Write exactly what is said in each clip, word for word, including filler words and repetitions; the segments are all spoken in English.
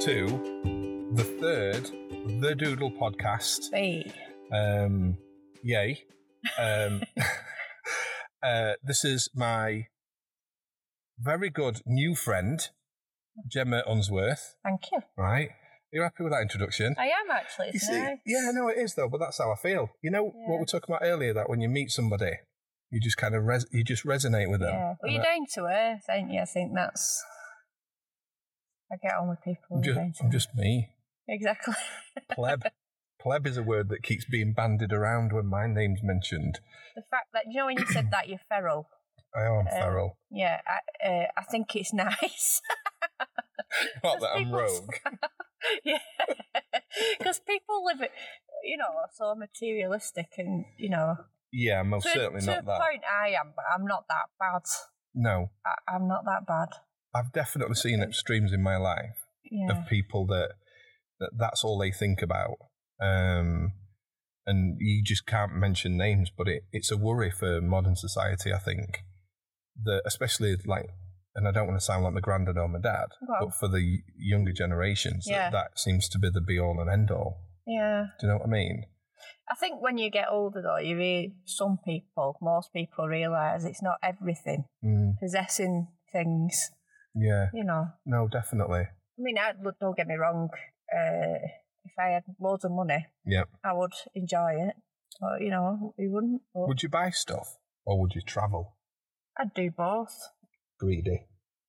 to the third The Doodle podcast. Hey. Um, yay. Um, uh, this is my very good new friend, Gemma Unsworth. Thank you. Right? Are you happy with that introduction? I am actually. You It's see, nice. yeah, no, it is though, but that's how I feel. You know Yeah. what we were talking about earlier, that when you meet somebody, you just kind of res- you just resonate with them. Yeah. Well, And you're I- down to earth, ain't you? I think that's. I get on with people. I'm who are just, down to I'm earth. just me. Exactly. Pleb. Pleb is a word that keeps being bandied around when my name's mentioned. The fact that, you know, when you said that you're feral. I am Um, feral. Yeah, I, uh, I think it's nice. Not that I'm people- rogue. Yeah. Because people live it, you know, so materialistic and, you know. Yeah, most to, certainly to not a that. point I am, but I'm not that bad. No, I, I'm not that bad. I've definitely seen extremes in my life Yeah. of people that, that that's all they think about. Um, and you just can't mention names, but it, it's a worry for modern society, I think. That especially like, and I don't want to sound like my granddad or my dad, Go on. but for the younger generations, Yeah. that, that seems to be the be all and end all. Yeah. Do you know what I mean? I think when you get older, though, you really, some people, most people realise it's not everything. Mm, Possessing things, yeah, you know. no, definitely. I mean, I, look, don't get me wrong. Uh, if I had loads of money, Yeah. I would enjoy it. But, you know, we wouldn't. But Would you buy stuff or would you travel? I'd do both. Greedy.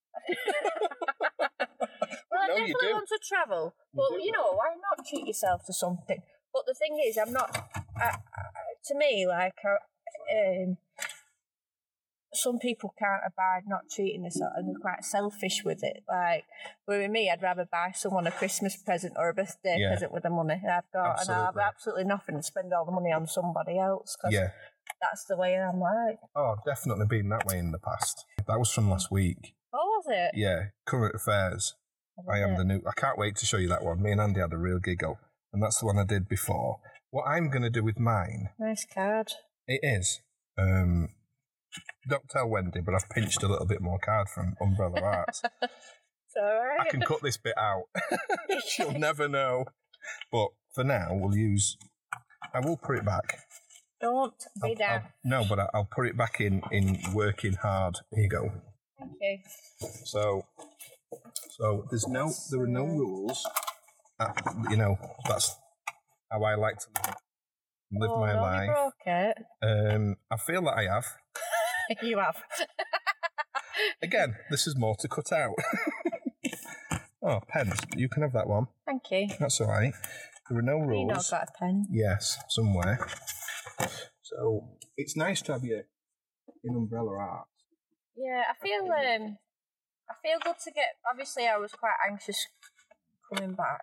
Well, I No, you definitely do. want to travel. You But, do. you know, why not treat yourself to something? But the thing is, I'm not... I, I, to me, like... I, um, some people can't abide not treating themselves, and they're quite selfish with it. Like, with me, I'd rather buy someone a Christmas present or a birthday Yeah. present with the money I've got, and I have Absolutely. absolutely nothing to spend all the money on somebody else, because Yeah. that's the way I'm like. Oh, I've definitely been that way in the past. That was from last week. Oh, was it? Yeah, current affairs. I am the new. I can't wait to show you that one. Me and Andy had a real giggle, and that's the one I did before. What I'm going to do with mine, Nice card. it is. Um, don't tell Wendy, but I've pinched a little bit more card from Umbrella Arts. It's all right. I can cut this bit out. She'll never know. But for now, we'll use. I will put it back. Don't be I'll- down. I'll- no, but I- I'll put it back in in working hard. Here you go. Thank you. So, so there's no, there are no rules. Uh, you know, that's how I like to live, live oh, my no, life. You broke it. Um, I feel that I have. You have. Again, this is more to cut out. Oh, pens. You can have that one. Thank you. That's all right. There are no You know I've rules. got a pen. Yes, somewhere. So it's nice to have you in Umbrella Art. Yeah, I feel um, I feel good to get. Obviously, I was quite anxious coming back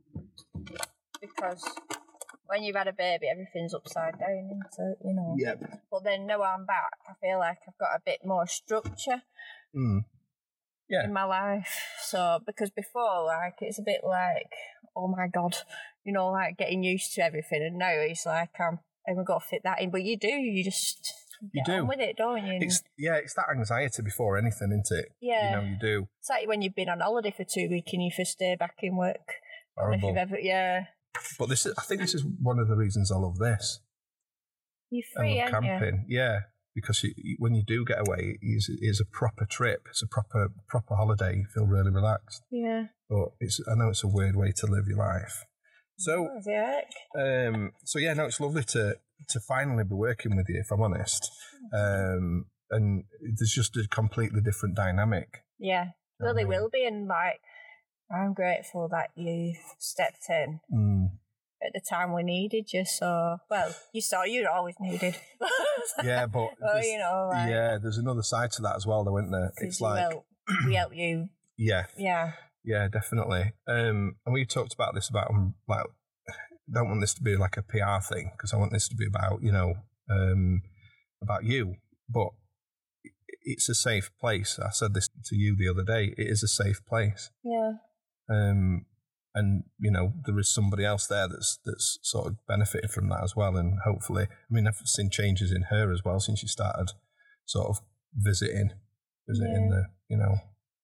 because when you've had a baby, everything's upside down, isn't it? You know. Yep. But then now I'm back, I feel like I've got a bit more structure Mm. Yeah. in my life. So because before, like, it's a bit like, oh my god, you know, like getting used to everything, and now it's like I'm, I've got to fit that in. But you do, you just You get do. on with it, don't you? It's yeah, it's that anxiety before anything, isn't it? Yeah. You know, you do. It's like when you've been on holiday for two weeks and you first day back in work. I don't know if Horrible. you've ever, yeah. But this is, I think this is one of the reasons I love this. You're I free, love aren't you? camping. Yeah, because you, you- when you do get away, it's, it's a proper trip. It's a proper proper holiday. You feel really relaxed. Yeah. But it's I know it's a weird way to live your life. So, Oh, is it heck? um, so yeah, no, it's lovely to to finally be working with you. If I'm honest, um, and there's just a completely different dynamic. Yeah. Well, they Um, will be, and like, I'm grateful that you stepped in Mm, at the time we needed you. So, well, you saw you're always needed. yeah, but Well, there's- you know, like, yeah, there's another side to that as well, though, isn't there? 'cause It's you like, help, we help you. yeah, Yeah. yeah, definitely. Um, and we talked about this about um, like, don't want this to be like a P R thing because I want this to be about you know um, about you, but it's a safe place. I said this to you the other day. It is a safe place. Yeah. Um, and you know there is somebody else there that's that's sort of benefited from that as well, and hopefully, I mean, I've seen changes in her as well since she started sort of visiting, visiting Yeah. the, you know.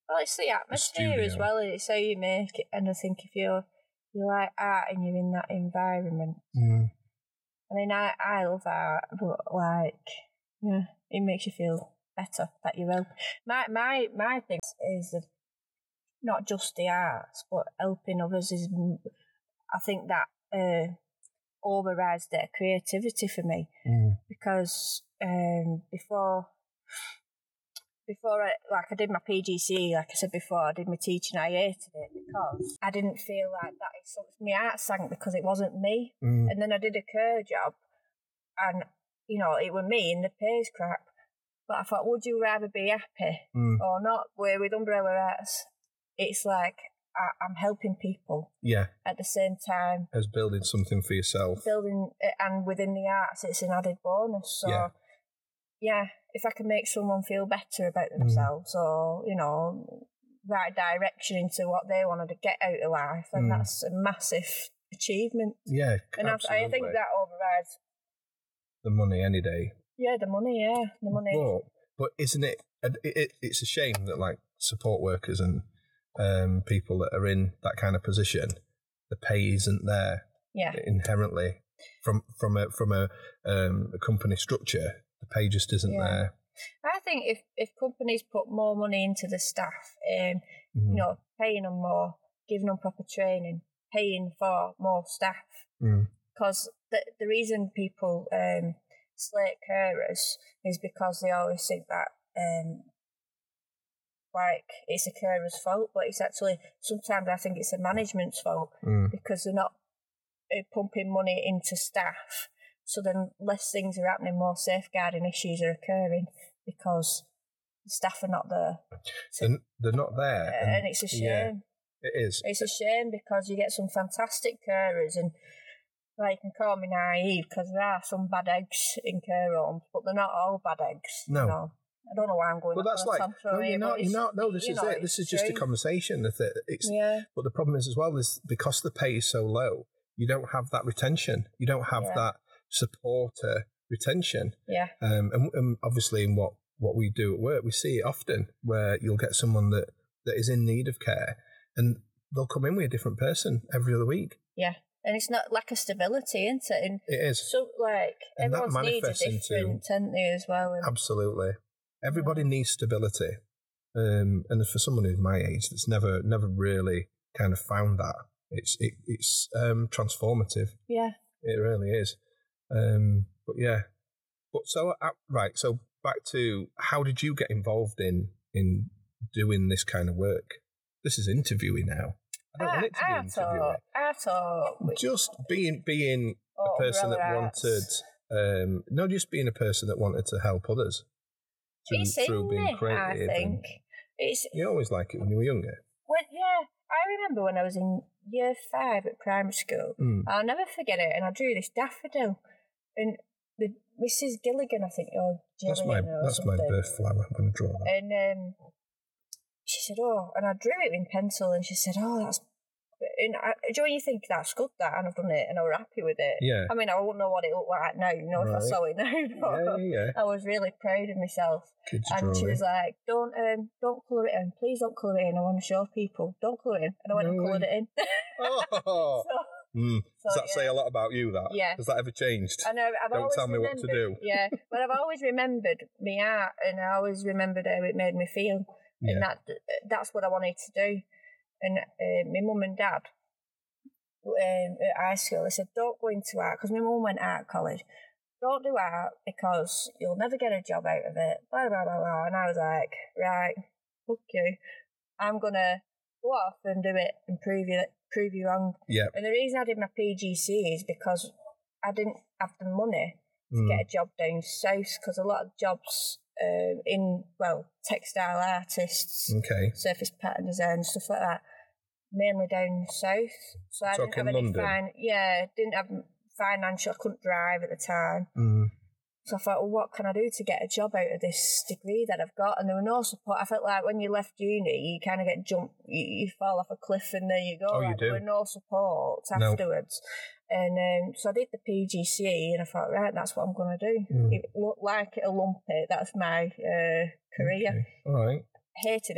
Well, it's the atmosphere as well, and it's how you make it. And I think if you're you like art and you're in that environment, mm. I mean, I, I love art, but like, yeah, it makes you feel better that you're helping. My my my thing is the, not just the arts, but helping others is. I think that uh, overrides their creativity for me mm. because um, before. Before I, like I did my P G C E, like I said before, I did my teaching, I hated it because I didn't feel like that. It's, my heart sank because it wasn't me. Mm. And then I did a care job and, you know, it was me and the pay's crap. But I thought, would you rather be happy mm. or not? Where with Umbrella Arts, it's like I, I'm helping people. Yeah. At the same time. As building something for yourself. Building, and within the arts, it's an added bonus. So, yeah. yeah. If I can make someone feel better about themselves mm. or, you know, right direction into what they wanted to get out of life, then mm. that's a massive achievement. Yeah, and absolutely. I think that overrides the money any day. Yeah, the money, yeah, the money. But, but isn't it, it, it, it's a shame that like support workers and um, people that are in that kind of position, the pay isn't there yeah. inherently from, from, a, from a, um, a company structure. The pay just isn't yeah. there. I think if, if companies put more money into the staff, um, mm-hmm. you know, paying them more, giving them proper training, paying for more staff, because mm. the the reason people um, slate carers is because they always think that um, like it's a carer's fault, but it's actually sometimes I think it's the management's fault mm. because they're not uh, pumping money into staff. So then less things are happening, more safeguarding issues are occurring because the staff are not there. So, they're, they're not there. Uh, and, and it's a shame. Yeah, it is. It's a shame because you get some fantastic carers and like, you can call me naive because there are some bad eggs in care homes, but they're not all bad eggs. No. You know? I don't know why I'm going well, that's like, no, you're not, you're not, no, this is know, it. This is just true. a conversation. That it's, yeah. But the problem is as well is because the pay is so low, you don't have that retention. You don't have yeah. that supporter retention. Yeah. Um, and, and obviously in what, what we do at work, we see it often where you'll get someone that, that is in need of care and they'll come in with a different person every other week. Yeah. And it's not lack of stability, isn't it? And it is. So, like, and everyone's needs are different, aren't they, as well? And absolutely. Everybody yeah. needs stability. Um, and for someone who's my age that's never never really kind of found that, it's it, it's um, transformative. Yeah. It really is. Um, but yeah, but so uh, right. So back to how did you get involved in in doing this kind of work? This is interviewing now. I don't I, want it to be interviewing. I thought just being being oh, a person that arts. wanted, um, not just being a person that wanted to help others through, it's through being me, creative. I think it's you always like it when you were younger. When yeah, I remember when I was in year five at primary school. Mm. I'll never forget it. And I drew this daffodil. And the Missus Gilligan, I think, or Gilligan that's my or that's something. my birth flower. I'm going to draw that. And um, she said, "Oh," and I drew it in pencil. And she said, "Oh, that's." And I, do you know when you think that's good that and I've done it and I was happy with it? Yeah. I mean, I wouldn't know what it looked like now, you know, right. if I saw it now. But yeah, yeah. I was really proud of myself. Kids and drawing. She was like, "Don't, um, don't colour it in. Please don't colour it in. I want to show people. Don't colour it in." And I went no and coloured it in. Oh. so, mm. so, Does that yeah. say a lot about you? That yeah. Has that ever changed? I know. I've don't always tell me what to do. Yeah, but I've always remembered my art, and I always remembered how it made me feel, yeah. and that that's what I wanted to do. And uh, my mum and dad. Um, at high school, they said, "Don't go into art," because my mum went art college. "Don't do art because you'll never get a job out of it." Blah blah blah blah. And I was like, "Right, fuck you. I'm gonna go off and do it and prove you prove you wrong." Yeah. And the reason I did my P G C is because I didn't have the money to mm. get a job down south, because a lot of jobs um, in well textile artists, okay, surface pattern design, stuff like that. Mainly down south, so I Talking didn't have any London. fin- yeah, didn't have financial. I couldn't drive at the time, mm. so I thought, well, what can I do to get a job out of this degree that I've got? And there were no support. I felt like when you left uni, you kind of get jumped, you, you fall off a cliff, and there you go. Oh, like, you do. There were no support No. afterwards, and um, so I did the P G C E, and I thought, right, that's what I'm going to do. Mm. It looked like it'll lump it. That's my uh, career. Okay. All right. Hated it.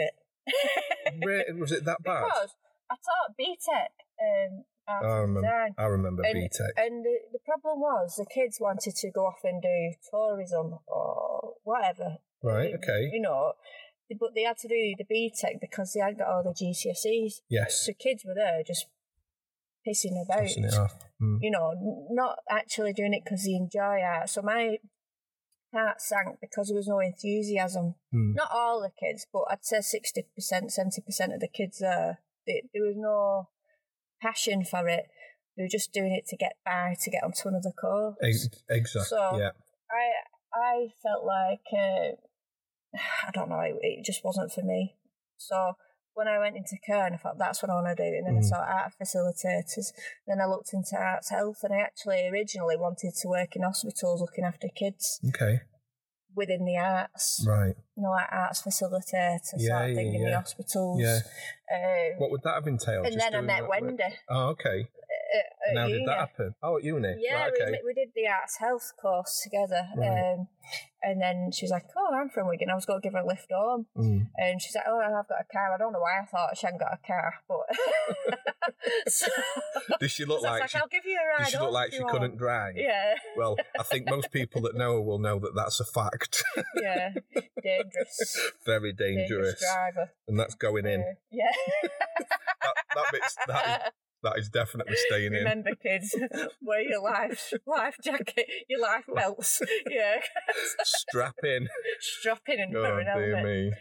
Really? Was it that bad? Because I taught B Tech. Um, art I and remember. design. I remember And, B Tech. and the, the problem was the kids wanted to go off and do tourism or whatever. Right. Um, Okay. You know, but they had to do the B Tech because they hadn't got all the G C S Es. Yes. So kids were there just pissing about. Tossing it off. Mm. You know, n- not actually doing it because they enjoy art. So my heart sank because there was no enthusiasm. Mm. Not all the kids, but I'd say sixty percent, seventy percent of the kids there, they, there was no passion for it. They were just doing it to get by, to get onto another course. Ex- exactly. So yeah. I I felt like, uh, I don't know, it, it just wasn't for me. So when I went into Cairn, I thought that's what I want to do. And then mm. I saw art facilitators. Then I looked into arts health, and I actually originally wanted to work in hospitals looking after kids. Okay. Within the arts. Right. You know, like arts facilitator yeah, sort of thing yeah, in yeah. the hospitals. Yeah. Um, what would that have entailed? And Just then I met that Wendy. Work? Oh, okay. Uh, and how did that happen? Oh, at uni? Yeah, right, okay. we, we did the arts health course together. Right. Um, and then she was like, oh, I'm from Wigan. I was going to give her a lift home. Mm. And she's like, oh, I've got a car. I don't know why I thought she hadn't got a car. But so, Did she look so like, like she, I'll give you a ride did she look like she want. couldn't drive? Yeah. Well, I think most people that know her will know that that's a fact. Yeah. Dangerous. Very dangerous. Dangerous driver. And that's going in. Uh, yeah. that, that bit's, that is, that is definitely staying Remember, in. kids, wear your life life jacket, your life belts. Yeah. Strap in. Strap in and Oh, wear an dear helmet. me.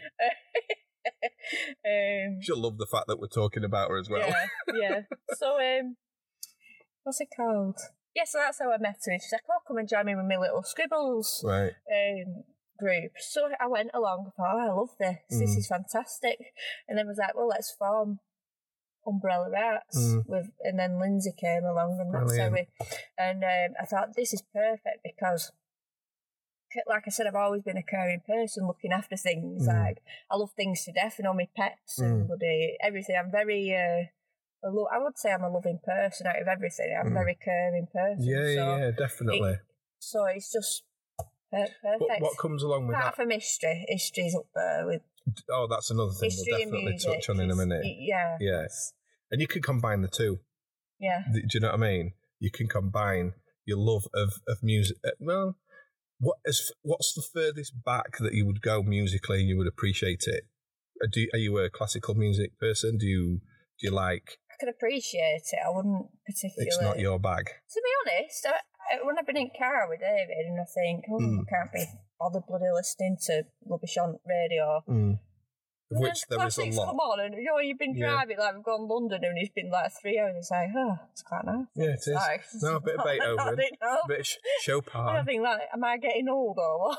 um, She'll love the fact that we're talking about her as well. Yeah, yeah. So, um, what's it called? Yeah, so that's how I met her. She's like, oh, come and join me with my little scribbles Right. um, group. So I went along. I thought, oh, I love this. Mm. This is fantastic. And then I was like, well, let's form Umbrella Arts Mm. with, and then Lindsay came along, and that's Brilliant. how we. And um, I thought this is perfect because, like I said, I've always been a caring person, looking after things. Mm. Like I love things to death, you know, my pets Mm. and bloody everything. I'm very. Uh, I, lo- I would say I'm a loving person out of everything. I'm Mm. a very caring person. Yeah, so yeah, definitely. It, so it's just per- perfect. What, what comes along with Apart that? from history, history's up there with Oh, that's another thing history we'll and definitely music. touch on in a It's- minute. Yeah. Yes. And you can combine the two. Yeah. Do you know what I mean? You can combine your love of, of music. uh, Well, what is what's the furthest back that you would go musically and you would appreciate it? Uh, Do you, are you a classical music person? Do you do you like? I could appreciate it. I wouldn't particularly. It's not your bag. To be honest, I, I, when I've been in car with David and I think, oh, Mm. I can't be bothered bloody listening to rubbish on radio. Mm. Of And which then there is a classics lot. come on, and you know, you've been Yeah. driving, like we've gone to London and it's been like three hours. It's like, oh, it's quite nice. Yeah, it is. Like, No, a bit of Beethoven, I don't know. a bit of Sh- And I Chopin. think, like, am I getting old or what?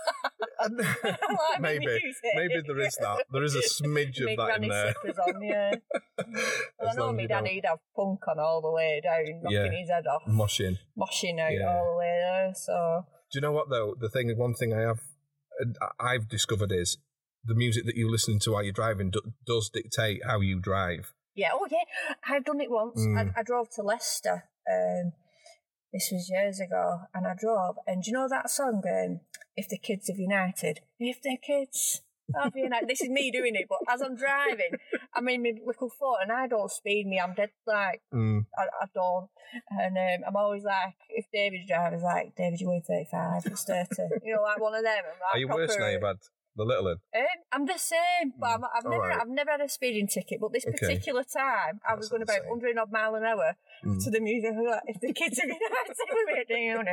Like my maybe, music. maybe there is that. There is a smidge My of that in granny there. slippers on, yeah. Well, I As know long my as you don't daddy'd have punk on all the way down, knocking Yeah. his head off, moshing. moshing out Yeah. all the way there. So Do you know what though? The thing, one thing I have, I've discovered is the music that you listen to while you're driving do, does dictate how you drive. yeah, oh yeah, I've done it once. Mm. I, I drove to Leicester. Um, this was years ago, and I drove. And do you know that song? Um, If the Kids Have United. If the kids have united. This is me doing it, but as I'm driving, I'm in my little phone, and I don't speed me. I'm dead like. Mm. I, I don't. And um, I'm always like, if David's driving, like, David, you're thirty-five, it's thirty. You know, like one of them. I'm like Are you proper, worse now you've had the little one? Um, I'm the same, but I'm, I've All never, right. I've never had a speeding ticket. But this Okay. particular time, I was That's going about insane. one hundred odd mile an hour Mm. to the music. I was like, if the kids are going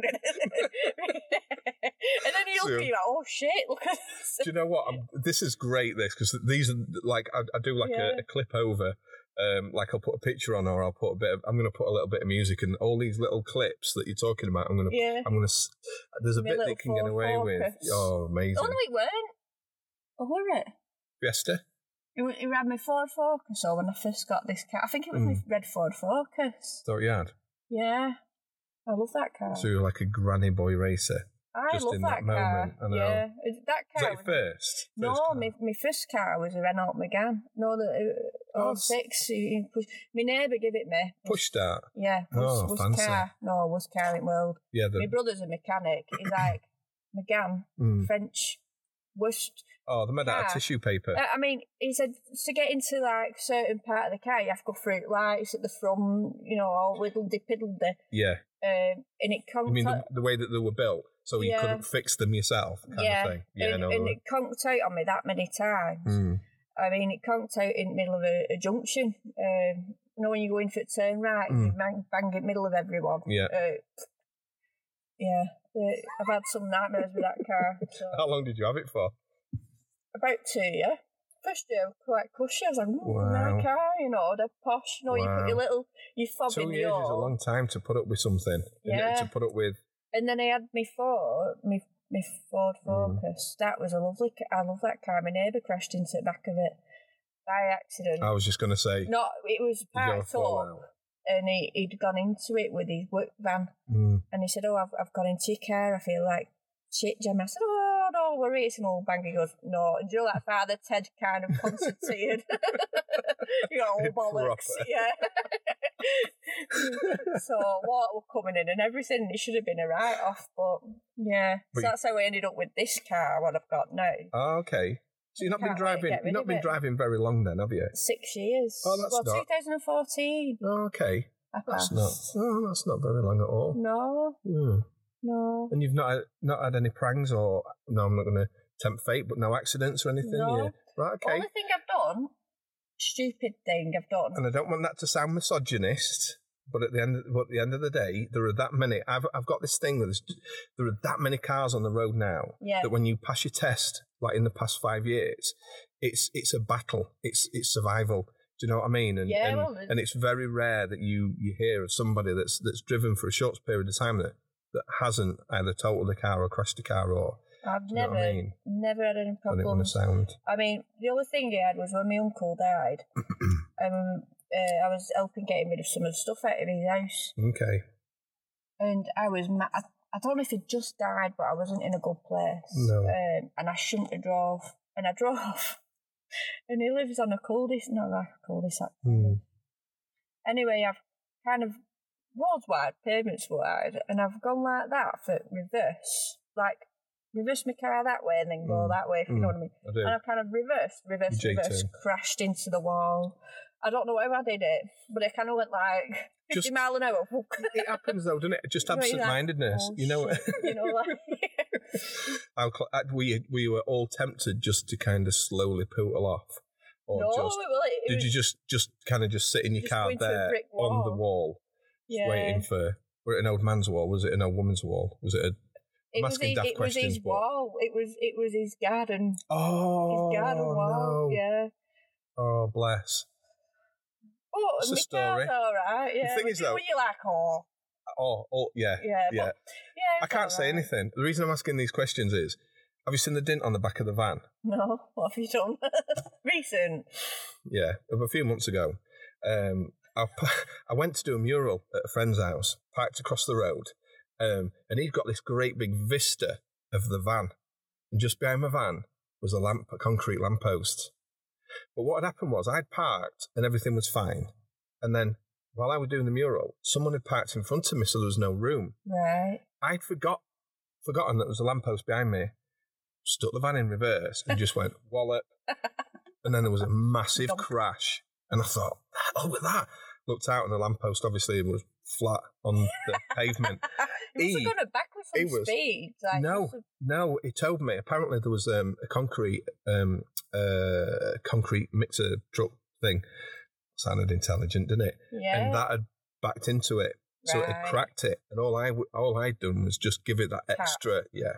and then you look So- at you like, oh shit, look at this. Do you know what? I'm, this is great. This because these are like I, I do like Yeah. a, a clip over. Um, like I'll put a picture on, or I'll put a bit. Of, I'm going to put a little bit of music, and all these little clips that you're talking about. I'm going to. Yeah. I'm going to. There's a My bit little they can get Ford away with. Focus. Oh, amazing! Oh no, it weren't. Oh, were it? Fiesta. It, wa- it had my Ford Focus on when I first got this car. I think it was Mm. my red Ford Focus. Thought you had. Yeah. I love that car. So you're like a granny boy racer. I just love in that, that car. moment, I know. Yeah. It- That Was car that your first? No, First car? my, my first car was a Renault Megane. No, the uh, Oh, oh, six. You, you push. My neighbour gave it me. Push start. Yeah. Was, Oh, was fancy. car. No, was car in world. Yeah, My the brother's a mechanic. He's like, Megane, mm, French worst. Oh, they made out of car. tissue paper. I mean, he said to get into like certain part of the car, you have to go through lights at the front, you know, all whittledy piddledy. Yeah. Um, and it conked. You mean the, the way that they were built, so you Yeah. couldn't fix them yourself, kind yeah. of thing. Yeah, and, no, and no. it conked out on me that many times. Mm. I mean, it conked out in the middle of a, a junction. Um, you know, when you go in for a turn right, Mm. you bang, bang in the middle of everyone. Yeah. Uh, yeah. Uh, I've had some nightmares with that car. So. How long did you have it for? About two, yeah. First year, quite cushy. I was like, ooh, Wow. my car, you know, they're posh. You know, you put your Wow. little, your fob Two in years your... is a long time to put up with something. isn't it? Yeah. To put up with. And then I had my Ford, my, my Ford Mm. Focus. That was a lovely car. I love that car. My neighbour crashed into the back of it by accident. I was just going to say. Not, it was did you have a parked fallout? up, and he, he'd gone into it with his work van. Mm. And he said, oh, I've, I've gone into your car. I feel like shit, Jim. I said, oh, don't worry, it's an old bang. He goes, no. And do you know that Father Ted kind of concertinaed? You know, old bollocks. Proper. Yeah. So water was coming in and everything. It should have been a write-off, but yeah. But so you- that's how I ended up with this car, what I've got now. Oh, okay. So you've not been Can't wait to driving. get rid You've not of been it. driving very long, then, have you? Six years. Oh, that's well, not- twenty fourteen. Oh, okay. I That's passed. not. Oh, that's not very long at all. No, Hmm. no. And you've not had, not had any prangs or no, I'm not going to tempt fate, but no accidents or anything. No. Yeah. Right. Okay. Only thing I've done, stupid thing I've done. And I don't want that to sound misogynist, but at the end, but at the end of the day, there are that many. I've I've got this thing that there's, there are that many cars on the road now Yeah. that when you pass your test, like in the past five years, it's it's a battle. It's it's survival. Do you know what I mean? And Yeah, and, well, there's- and it's very rare that you you hear of somebody that's that's driven for a short period of time that that hasn't either totaled a car or crashed a car or. I've Do you know never, what I mean? never had any I don't want to problems. sound. I mean, the only thing he had was when my uncle died. um, uh, I was helping getting rid of some of the stuff out of his house, Okay. and I was mad. I, I don't know if he'd just died, but I wasn't in a good place. No. Um, and I shouldn't have drove, and I drove. And he lives on a cul-de-sac, not like a cul-de-sac. Hmm. Anyway, I've kind of roads wide, pavements wide, and I've gone like that for reverse, like reverse my car that way and then go Mm. that way, if you know what I mean. I do. And I've kind of reversed, reversed, You reversed, J T. crashed into the wall. I don't know how I did it, but it kind of went like fifty Just- mile an hour. It happens though, doesn't it? Just You know, you're like, absent-mindedness. oh, you know, shit. You know, like How cl- uh, we we were all tempted just to kind of slowly pootle off, or no, just well, it, it did was, you just just kind of just sit in your Just car go into a there brick on the wall. wall, yeah. waiting for? Was it an old man's wall? Was it an old woman's wall? Was it a? It I'm was, asking his, daft it was his questions, but- wall. It was it was his garden. Oh, His garden wall. no. Yeah. Oh, bless. Oh, It's a my story. car's all right. Yeah. thing But is, you- though- you like, oh, Oh, oh, yeah, yeah, yeah. But, yeah. I it's can't all say right. anything. The reason I'm asking these questions is, have you seen the dint on the back of the van? No, what have you done? Recent. Yeah, of a few months ago. Um, I, I went to do a mural at a friend's house, parked across the road, um, and he'd got this great big vista of the van. And just behind my van was a lamp, a concrete lamppost. But what had happened was I'd parked and everything was fine. And then while I was doing the mural, someone had parked in front of me, so there was no room. Right. I'd forgot forgotten that there was a lamppost behind me, stuck the van in reverse and just went wallop. And then there was a massive Dump. crash. And I thought, oh, with that. Looked out and the lamppost obviously was flat on the pavement. He must He- have gone back with some he was- speed. Like, no, must have- no, he told me apparently there was um, a concrete um, uh, concrete mixer truck thing. Sounded intelligent, didn't it? Yeah. And that had backed into it. So it Right. had cracked it. And all, I w- all I'd done was just give it that Tap. extra, yeah.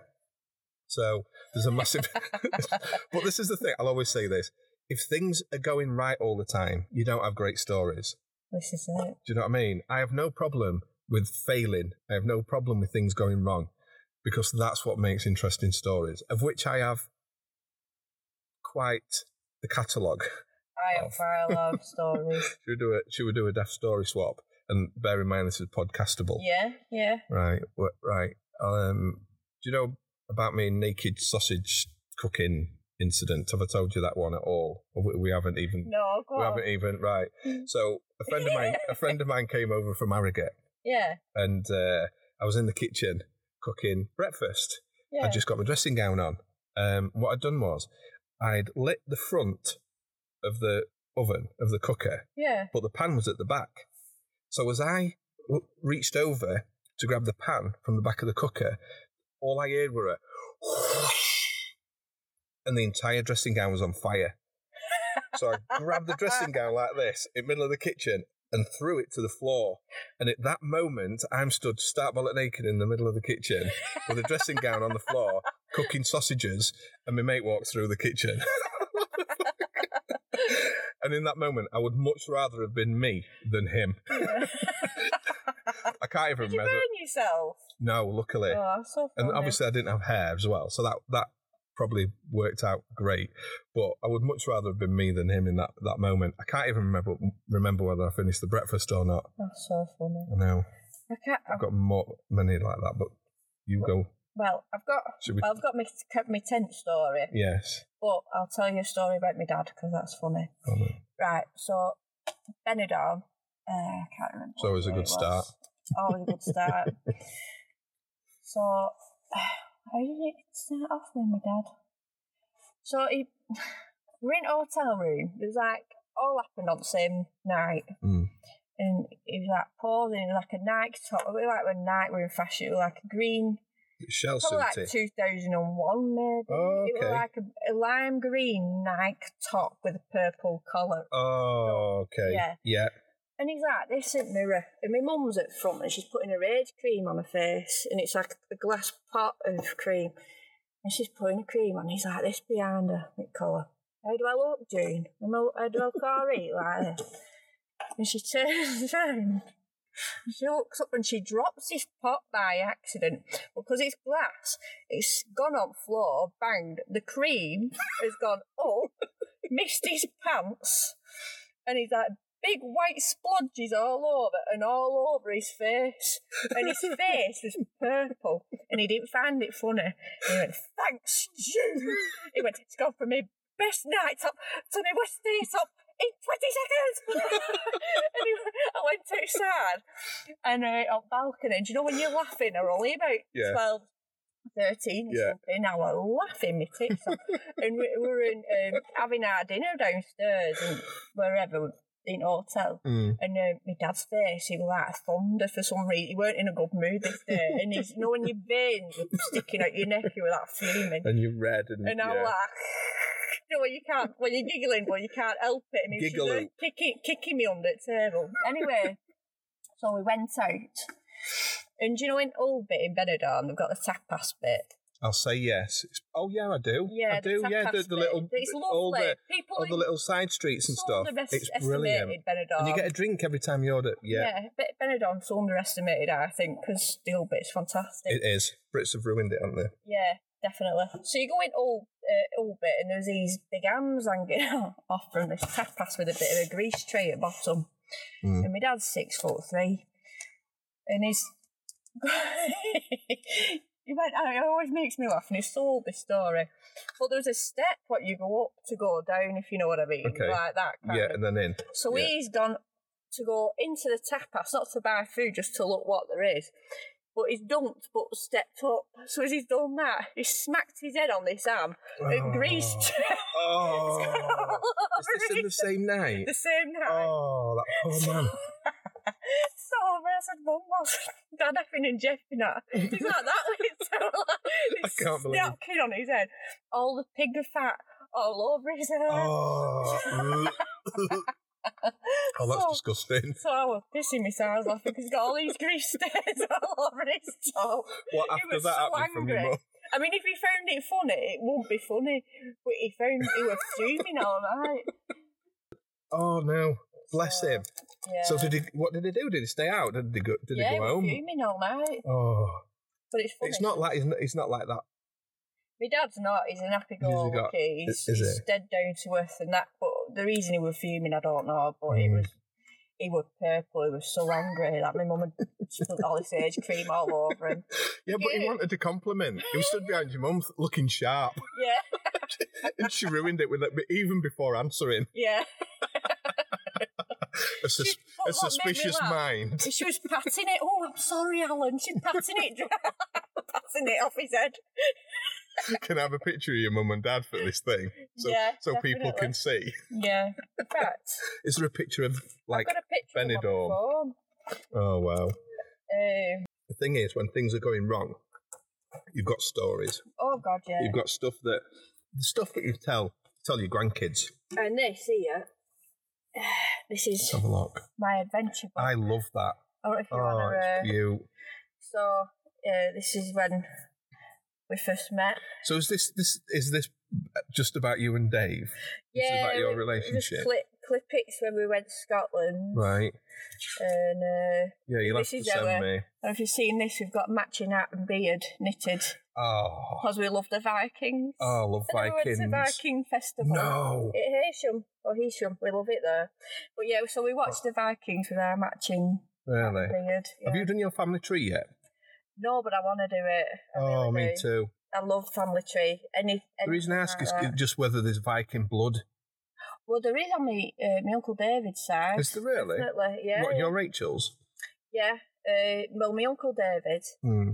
So there's a massive... But this is the thing, I'll always say this. If things are going right all the time, you don't have great stories. This is it. Do you know what I mean? I have no problem with failing. I have no problem with things going wrong because that's what makes interesting stories, of which I have quite the catalogue. I have Of. file of stories. Should we do a, should we do a deaf story swap? And bear in mind this is podcastable. Yeah, yeah. Right, wh- right. Um, do you know about me naked sausage cooking incident? Have I told you that one at all? Or we, we haven't even. No, go We on. haven't even. Right. So a friend of mine, a friend of mine came over from Harrogate, Yeah, and uh, I was in the kitchen cooking breakfast. yeah. I just got my dressing gown on, Um, what I'd done was I'd lit the front of the oven, of the cooker, Yeah. but the pan was at the back. So as I w- reached over to grab the pan from the back of the cooker, all I heard were a whoosh, and the entire dressing gown was on fire. So I grabbed the dressing gown like this in the middle of the kitchen and threw it to the floor. And at that moment, I'm stood stark bollock naked in the middle of the kitchen with a dressing gown on the floor, cooking sausages, and my mate walks through the kitchen. And in that moment, I would much rather have been me than him. I can't even Did you remember. burn yourself? No, luckily. Oh, I'm so funny. And obviously I didn't have hair as well, so that that probably worked out great. But I would much rather have been me than him in that, that moment. I can't even remember remember whether I finished the breakfast or not. That's so funny. I know. I can't. I've got more many like that, but you go. Well, I've got. Should we? Well, I've got my my tent story, Yes. but I'll tell you a story about my dad because that's funny. Oh, no. Right. So, Benidorm. Uh, I can't remember. It's always a what good it start. was. Always a good start. So, how did it start off with my dad? So he, we're in a hotel room. It was like all happened on the same night. Mm. And he was like posing in like a Nike top. It was like when Nike were in fashion. It was like a green, Shell probably like suited. two thousand one maybe. Oh, It was okay. like a, a lime green Nike top with a purple collar. Oh, okay. Yeah. Yeah. And he's like, this isn't mirror. And my mum's at front and she's putting her age cream on her face. And it's like a glass pot of cream. And she's putting a cream on. He's like, this behind her, with colour. How do I look, June? Am I- How do I look all right like this? And she turns around. She looks up and she drops this pot by accident. Because it's glass, it's gone on floor, banged. The cream has gone up, missed his pants. And he's like, big white splodges all over and all over his face. And his face was purple. And he didn't find it funny. And he went, thanks, June. He went, it's gone from my best night top to my worst day top in twenty seconds. And he went, I went outside and uh, on balcony. And do you know when you're laughing, are only about Yeah. twelve, thirteen or Yeah. something. I was laughing my tits off. And we we were in, um, having our dinner downstairs and wherever in hotel. Mm. And uh, my dad's face, he was like thunder for some reason. He weren't in a good mood this day. And he's, you know, when your veins were sticking out your neck, you were like fuming. And you're red and, And yeah. I'm like, you know, when you can't, when you're giggling, but you can't help it. I mean, she's Giggle uh, out. kicking, kicking me under the table. Anyway, so we went out. And do you know in Old Bit in Benidorm, they've got the tapas bit? I'll say yes. It's, oh yeah, I do. Yeah, I do. the Yeah, the, tapas the bit. little, It's all lovely. the, People all the in- little side streets and so stuff. underestimated It's brilliant. Benidorm. And you get a drink every time you order. Yeah, Yeah, but Benidorm's so underestimated, I think, because the Old Bit's fantastic. it is. Brits have ruined it, haven't they? Yeah, definitely. So you go in Old, uh, Old Bit and there's these big hams hanging off from this tapas with a bit of a grease tray at bottom. Mm. And my dad's six foot three. And he's... He went, oh, it always makes me laugh, and he sold this story. But there's a step what you go up to go down, if you know what I mean, Okay. like that kind Yeah, of. and then in. So yeah. he's gone to go into the tapas, not to buy food, just to look what there is. But he's dunked, but stepped up. So as he's done that, he smacked his head on this arm and greased Oh, all is this over in the his- same night? the same night. Oh, that poor man. So I said, Mum, what's Dad effing and jeffing at? He's like that with so, I can't believe it. napkin on his head. All the pig fat all over his head. Oh, oh that's So- disgusting. So I was pissing myself laughing because he's got all these grease stains all over his top. What He after was that so happened from your angry. mum? I mean, if he found it funny, it won't be funny. But he found he was fuming all night. Oh no, bless So, him. Yeah. So did he? What did he do? Did he stay out? Did he go? Did yeah, he he go was home? fuming all night. Oh, But it's funny. it's not like he's not, he's not like that. My dad's not. He's an happy-go-lucky. He's, is he's he? dead down to earth and that. But the reason he was fuming, I don't know. But it Mm. was, he was purple. He was so angry that my mum had spilled all this age cream all over him. Yeah, but he Yeah. wanted a compliment. He was stood behind your mum, looking sharp, Yeah, and she ruined it with it even before answering. yeah. A, sus- She- a what- what made me suspicious laugh? mind. She was patting it. Oh, I'm sorry, Alan. She's patting it, patting it off his head. can I have a picture of your mum and dad for this thing? So, Yeah, so people definitely. can see. Yeah. In fact, Is there a picture of, like, I've got a picture of them on my Benidorm? phone. Oh, wow. Um, The thing is, when things are going wrong, you've got stories. oh, God, yeah. You've got stuff that, the stuff that you tell, tell your grandkids. And this here, this is Let's have a look. my adventure book. I love that. I don't know if you Oh, want to... Uh, it's cute. so, uh, this is when we first met. So is this this is this just about you and Dave? Yeah, It's about your we- relationship, Just clip, clip pics when we went to Scotland. right? And uh, Yeah, you'll have this to is send our- me. and if you've seen this, we've got matching hat and beard knitted Oh, because we love the Vikings. oh, I love And then we went Vikings. to Viking Festival. No, It Heysham or Heysham, we love it there. But yeah, so we watched the Vikings with our matching really. beard. Yeah. Have you done your family tree yet? No, but I want to do it. I Oh, really me do. too. I love family tree. Any, The reason I ask like is that. just whether there's Viking blood. Well, there is on my, uh, my Uncle David's side. Is there really? Definitely, yeah. What, yeah. your Rachel's? Yeah. Uh, well, my Uncle David, Hmm.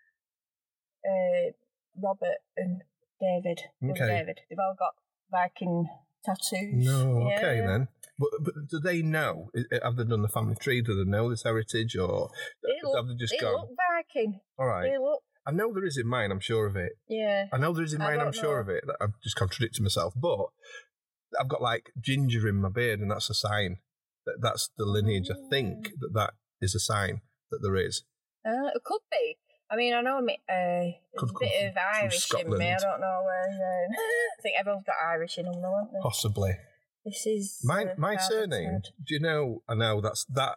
uh, Robert and David, Brother Okay. David, they've all got Viking tattoos. No, Yeah. okay then. But, but do they know? I- Have they done the family tree? Do they know this heritage, or They have look, they just they gone? look Viking. All right. They look, I know there is in mine. I'm sure of it. yeah. I know there is in I mine. I'm don't sure know. of it. That I've just contradicted myself, but I've got like ginger in my beard, and that's a sign that that's the lineage. I think Mm. that that is a sign that there is. Uh, it could be. I mean, I know me, uh, there's Could a come bit from- of from Irish in me. I Scotland. don't know where. Um, I think everyone's got Irish in them, though, haven't they? Possibly. This is My uh, my Father's surname. side. Do you know? I know that's that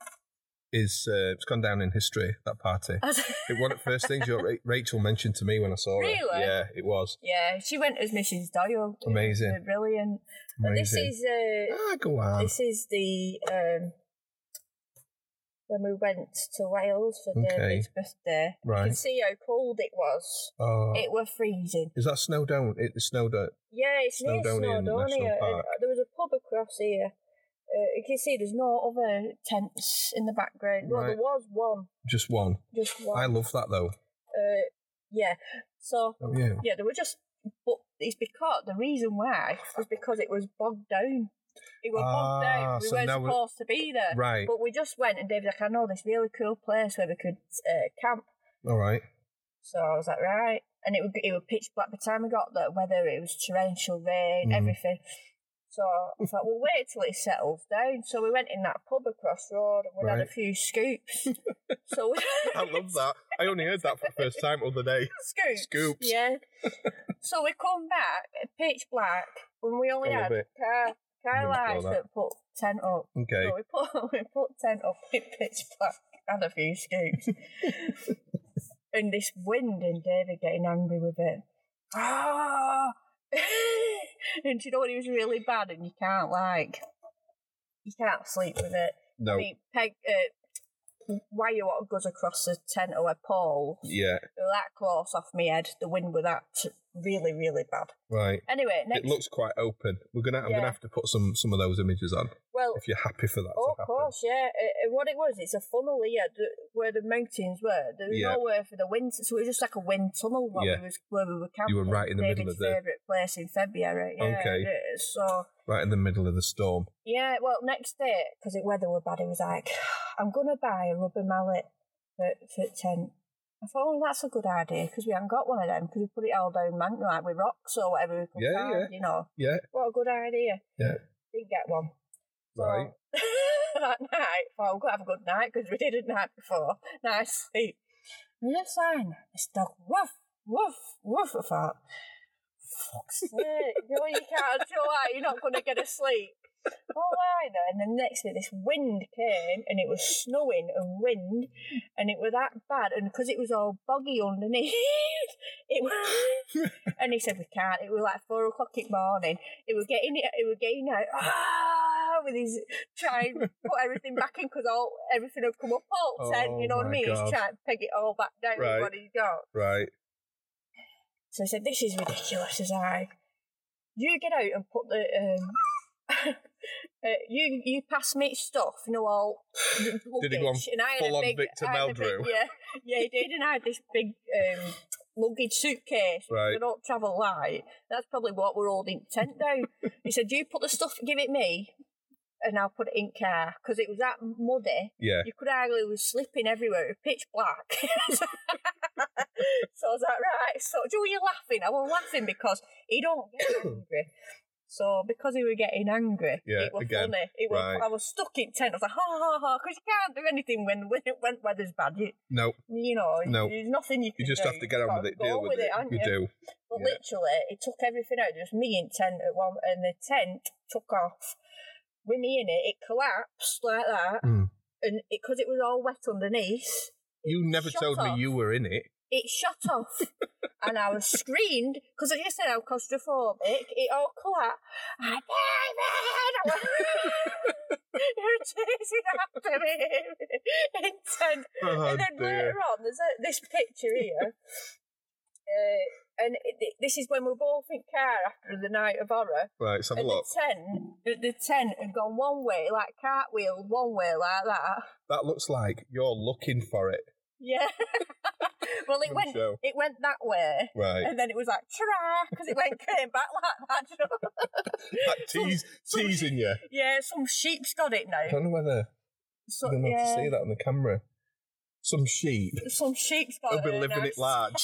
is uh, it's gone down in history. That party. It one of the first things your Ra- Rachel mentioned to me when I saw her. Really? Yeah, it was Yeah, she went as Missus Doyle. It was, Amazing. uh, brilliant. But this amazing. is uh, Ah, go on. this is the um, when we went to Wales for Okay. David's birthday. You Right. can see how cold it was. Oh, It was freezing. is that Snowdonia? It Snowdonia. Yeah, it's near Snowdonia National Snowdonia. and Park. there was a pub across here. Uh, you can see there's no other tents in the background. Well, there Right. was one, Just one. just one. I love that though. Uh, yeah. So Oh yeah. yeah, there were just. But it's because the reason why was because it was bogged down. It was bogged Ah, down. We so weren't now we're- supposed to be there. Right. But we just went, and David's like, I know this really cool place where we could uh, camp. All right. So I was like, right. And it would it was pitch black by the time we got there, whether it was torrential rain, Mm. everything. So I thought, we'll wait till it settles down. So we went in that pub across the road and we had Right. a few scoops. so we I love that. I only heard that for the first time the other day. Scoops. Scoops. Yeah. so we come back, pitch black, when we only I love had it. car, car I'm gonna lights throw that. that put tent up. Okay. So we put, we put tent up in pitch black, had a few scoops. and this wind and David getting angry with it. Ah! and you know what, it was really bad and you can't like, you can't sleep with it. No. I mean, peg, uh, wire what goes across the tent or a pole, Yeah. that close off my head, the wind was that really, really bad. Right. Anyway, next, It looks quite open. We're gonna. I'm Yeah. gonna have to put some some of those images on well, if you're happy for that oh, to of happen. course, yeah. Uh, uh, what it was, it's a funnel here th- where the mountains were. There was Yeah. nowhere for the wind, so it was just like a wind tunnel where, Yeah. we, was, where we were camping. You were right in the middle David's of the- favourite place in February. Yeah, Okay. it is. So, Right in the middle of the storm. yeah, well, next day, because the weather was bad, he was like, I'm going to buy a rubber mallet for, for the tent. I thought, oh, that's a good idea, because we hadn't got one of them, because we put it all down, man, like with rocks or whatever we could Yeah, find, yeah. you know. Yeah. What a good idea. Yeah. Didn't get one. So, Right. that night, well, we've got to have a good night, because we did it the night before. Nice sleep. And just saying, this dog, woof, woof, woof. I thought, fuck's sake, you know, you can't do that, you're not going to get a sleep. All right, then. And then next day, this wind came, and it was snowing and wind, and it was that bad. And because it was all boggy underneath, it was. And he said, we can't. It was like four o'clock in the morning. It was getting it. It was getting out. Ah, with his trying to put everything back in because all everything had come up all ten. Oh You know what I my mean? God. He's trying to peg it all back down Right. with what he's got. Right. So he said, this is ridiculous. Says I, you get out and put the. Um, uh, you you pass me stuff, you know, all Did he go on luggage, and I had full a on big, Victor I had a big- Meldrew? yeah, yeah, he did, and I had this big um, luggage suitcase. Right. I don't travel light. That's probably what we're holding tent down. He said, you put the stuff, give it me, and I'll put it in car, because it was that muddy. Yeah. You could hardly, it was slipping everywhere. It was pitch black. So I was like, right. So, Joe, you're laughing. I was laughing because he don't get angry. So because he was getting angry, yeah, it was again, funny. It was, right. I was stuck in tent. I was like, ha ha ha, because you can't do anything when when, when weather's bad. You, no. You know, no. there's nothing you can do. You just do. have to get on with it, deal with, with it. it. You, you do. But yeah. literally, it took everything out. There was me in tent at one, and the tent took off with me in it. It collapsed like that, mm. and because it, it was all wet underneath. You never told off. me you were in it. It shut off, and I was screamed because, like I said, I'm claustrophobic. It all collapsed. I David! You're chasing after me in tent. Oh, and then dear. later on, there's a, this picture here, uh, and it, this is when we're both in car after the night of horror. Right, let's have a and look. The tent, the, the tent had gone one way, like cartwheel, one way like that. That looks like you're looking for it. Yeah. Well, it went show. it went that way, right? And then it was like ta-ra, because it went came back like that. You know? Like tease, some, teasing you. Yeah, some sheep's got it now. I don't know whether so, you're going to yeah. have to see that on the camera. Some sheep. Some sheep's got They'll it. be living now. it large.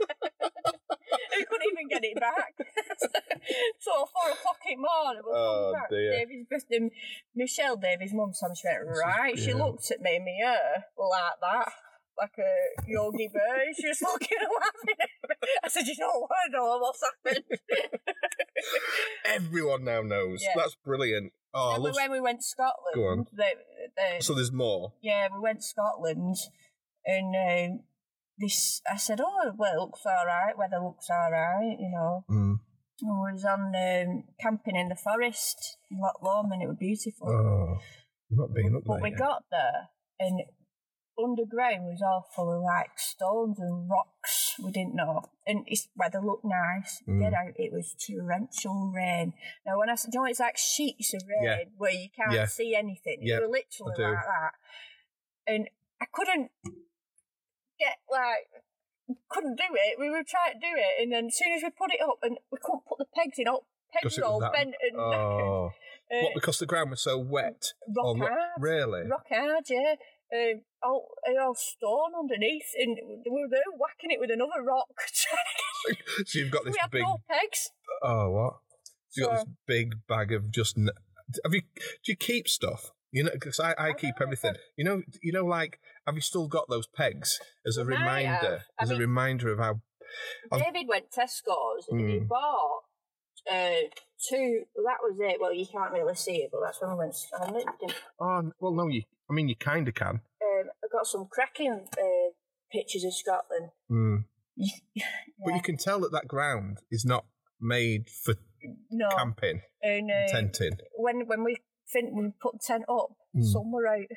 He couldn't even get it back. So four o'clock in the morning, we'll oh come back. dear. Davy's birthday. Michelle, Davy's mum, so she went right. Yeah. She looked at me, me hair like that. Like a Yogi Bear, she was looking and laughing at me. I said, you don't want to know what's happened. Everyone now knows. Yeah. That's brilliant. Oh, I Then love... when we went to Scotland, Go on. they, they, So there's more? yeah, we went to Scotland, and um, this, I said, oh, well, it looks all right, weather looks all right, you know. Mm. And we was on um, camping in the forest in Loch Lomond, and it was beautiful. Oh, I've not been up But there we yet. got there, and underground was all full of like stones and rocks we didn't know, and it's weather looked nice. Mm. Get out, it was torrential rain. Now when I said, you know, it's like sheets of rain Yeah. where you can't Yeah. see anything. Yeah, It was literally I do. like that, and I couldn't get like couldn't do it. We were trying to do it, and then as soon as we put it up, and we couldn't put the pegs in, all pegs Because it were was all that- bent and Oh. knackered. What, because the ground was so wet? Rock Or ro- hard. Really? Rock hard, yeah. Um, all, all stone underneath, and we were there whacking it with another rock. So you've got this we had big... no pegs. Oh, what? So you've got So- this big bag of just... n- Have you? Do you keep stuff? You know, because I, I I keep don't know. everything. You know, you know, like, have you still got those pegs as a We might have. reminder? I As a mean- reminder of how... I've- David went Tesco's and he Mm. bought uh, two. That was it. Well, you can't really see it, but that's when we went. I looked in. Oh, n- well, no, you... I mean, you kind of can. Um, I got some cracking uh, pictures of Scotland. Mm. Yeah. But you can tell that that ground is not made for No. camping And and uh, tenting. when when we fin- when we put the tent up, Mm. some were out.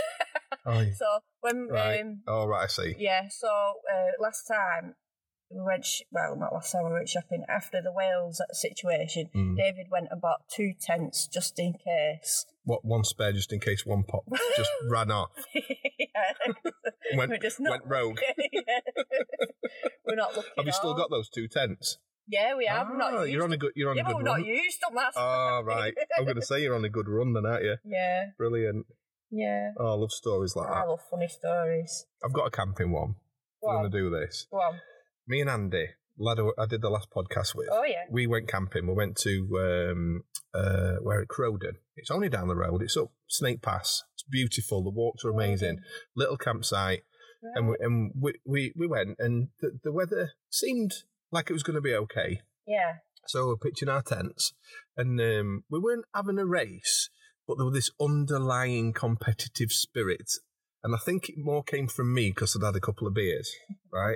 Oh, yeah. So when Right. um, Oh, right, I see. yeah, so uh, last time we went, sh- well, not last time we went shopping, after the Wales situation, Mm. David went and bought two tents just in case. What, one spare just in case one pop just ran off. Yeah. Went, We're just not went rogue. Yeah. We're not looking. Have you still on. got those two tents? Yeah, we have. Ah, not used you're on a them. good. You're on Yeah, a but good we've run. not used them. That's Oh, right. I'm going to say you're on a good run then, aren't you? Yeah, Brilliant. yeah. Oh, I love stories like I that. love funny stories. I've got a camping one. Go We're on. going to do this. Go on. Me and Andy, lad who I did the last podcast with, Oh, yeah. we went camping. We went to, um, uh, where at Crowden. It's only down the road. It's up Snake Pass. It's beautiful. The walks are amazing. Little campsite. And we, and we, we, we went, and the, the weather seemed like it was going to be okay. Yeah. So we're pitching our tents, and um, we weren't having a race, but there was this underlying competitive spirit. And I think it more came from me because I'd had a couple of beers, right?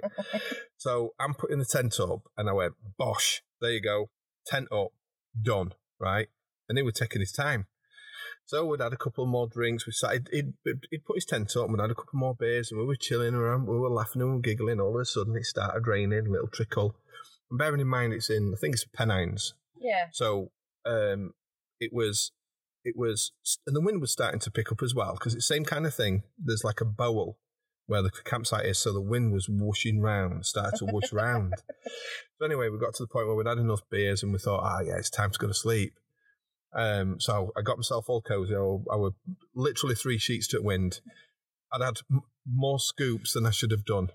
So I'm putting the tent up, and I went, bosh, there you go, tent up, done, right? And he was taking his time. So we'd had a couple more drinks. We started, he'd, he'd put his tent up, and we'd had a couple more beers, and we were chilling around, we were laughing and we were giggling. All of a sudden, it started raining, a little trickle. And bearing in mind, it's in, I think it's Pennines. Yeah. So um, it was, it was, and the wind was starting to pick up as well, because it's the same kind of thing. There's like a bowl where the campsite is, so the wind was whooshing round, started to whoosh round. So anyway, we got to the point where we'd had enough beers and we thought, ah, yeah, it's time to go to sleep. Um, so I got myself all cozy. I were, I were literally three sheets to wind. I'd had m- more scoops than I should have done.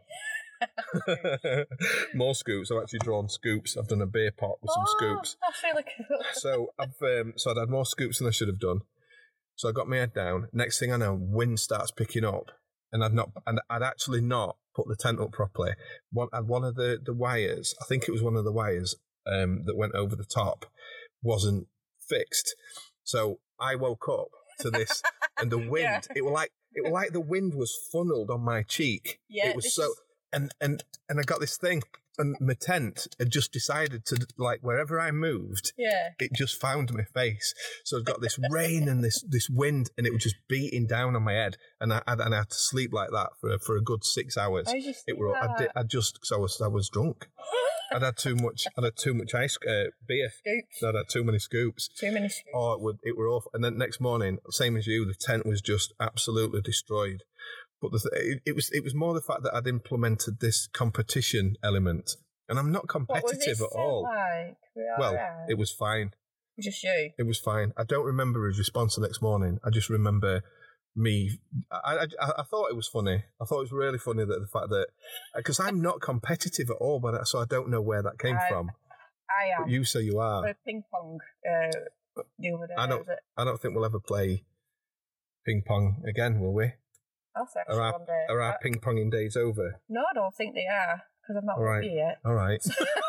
More scoops. I've actually drawn scoops. I've done a beer pot with some oh, scoops. That's really cool. So I've um, so I'd had more scoops than I should have done. So I got my head down. Next thing I know, wind starts picking up, and I'd not, and I'd actually not put the tent up properly. One, one of the, the wires, I think it was one of the wires um, that went over the top, wasn't fixed. So I woke up to this, and the wind. Yeah. It was like it was like the wind was funneled on my cheek. Yeah, it was this so. is- And, and and I got this thing, and my tent had just decided to, like, wherever I moved, Yeah. it just found my face. So I've got this rain and this this wind, and it was just beating down on my head, and I and I had to sleep like that for for a good six hours. How did you It sleep were like I, did, that? I just because I was I was drunk. I'd had too much. I'd had too much ice uh, beer. Scoops. I'd had too many scoops. Too many scoops. Oh, it would it were awful. And then next morning, same as you, the tent was just absolutely destroyed. But the th- it, it was it was more the fact that I'd implemented this competition element, and I'm not What was competitive it at all. like? Were you Well, alright? it was fine. Just you. It was fine. I don't remember his response the next morning. I just remember me. I, I, I thought it was funny. I thought it was really funny that the fact that because I'm not competitive at all, but so I don't know where that came I- from. I am. But you say you are. For ping pong uh, the other day. I don't. was it? I don't think we'll ever play ping pong again, will we? That's actually Are our, one day. are our Uh, ping ponging days over? no, I don't think they are because I've not All got right. you yet. All right.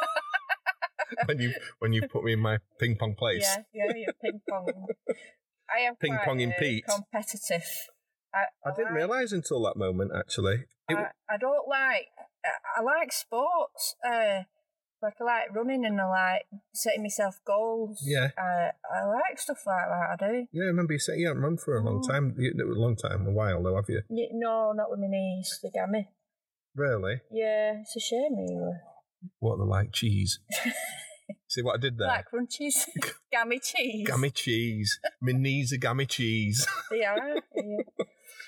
when you when you put me in my ping pong place. Yeah, yeah, you're ping pong. I am Ping quite, ponging uh, Pete. competitive. I, I didn't like, realise until that moment. Actually, it, I, I don't like. I, I like sports. Uh, like I like running and I like setting myself goals. Yeah. I I like stuff like that. I do. yeah, I remember you said you haven't run for a long Mm. time. You, a long time, a while though, have you? Y- No, not with my knees. They got me. Really? Yeah, it's a shame, really. What they like cheese? See what I did there? Like crunchies, gammy cheese. Gammy cheese. My knees are gammy cheese. They are. Yeah.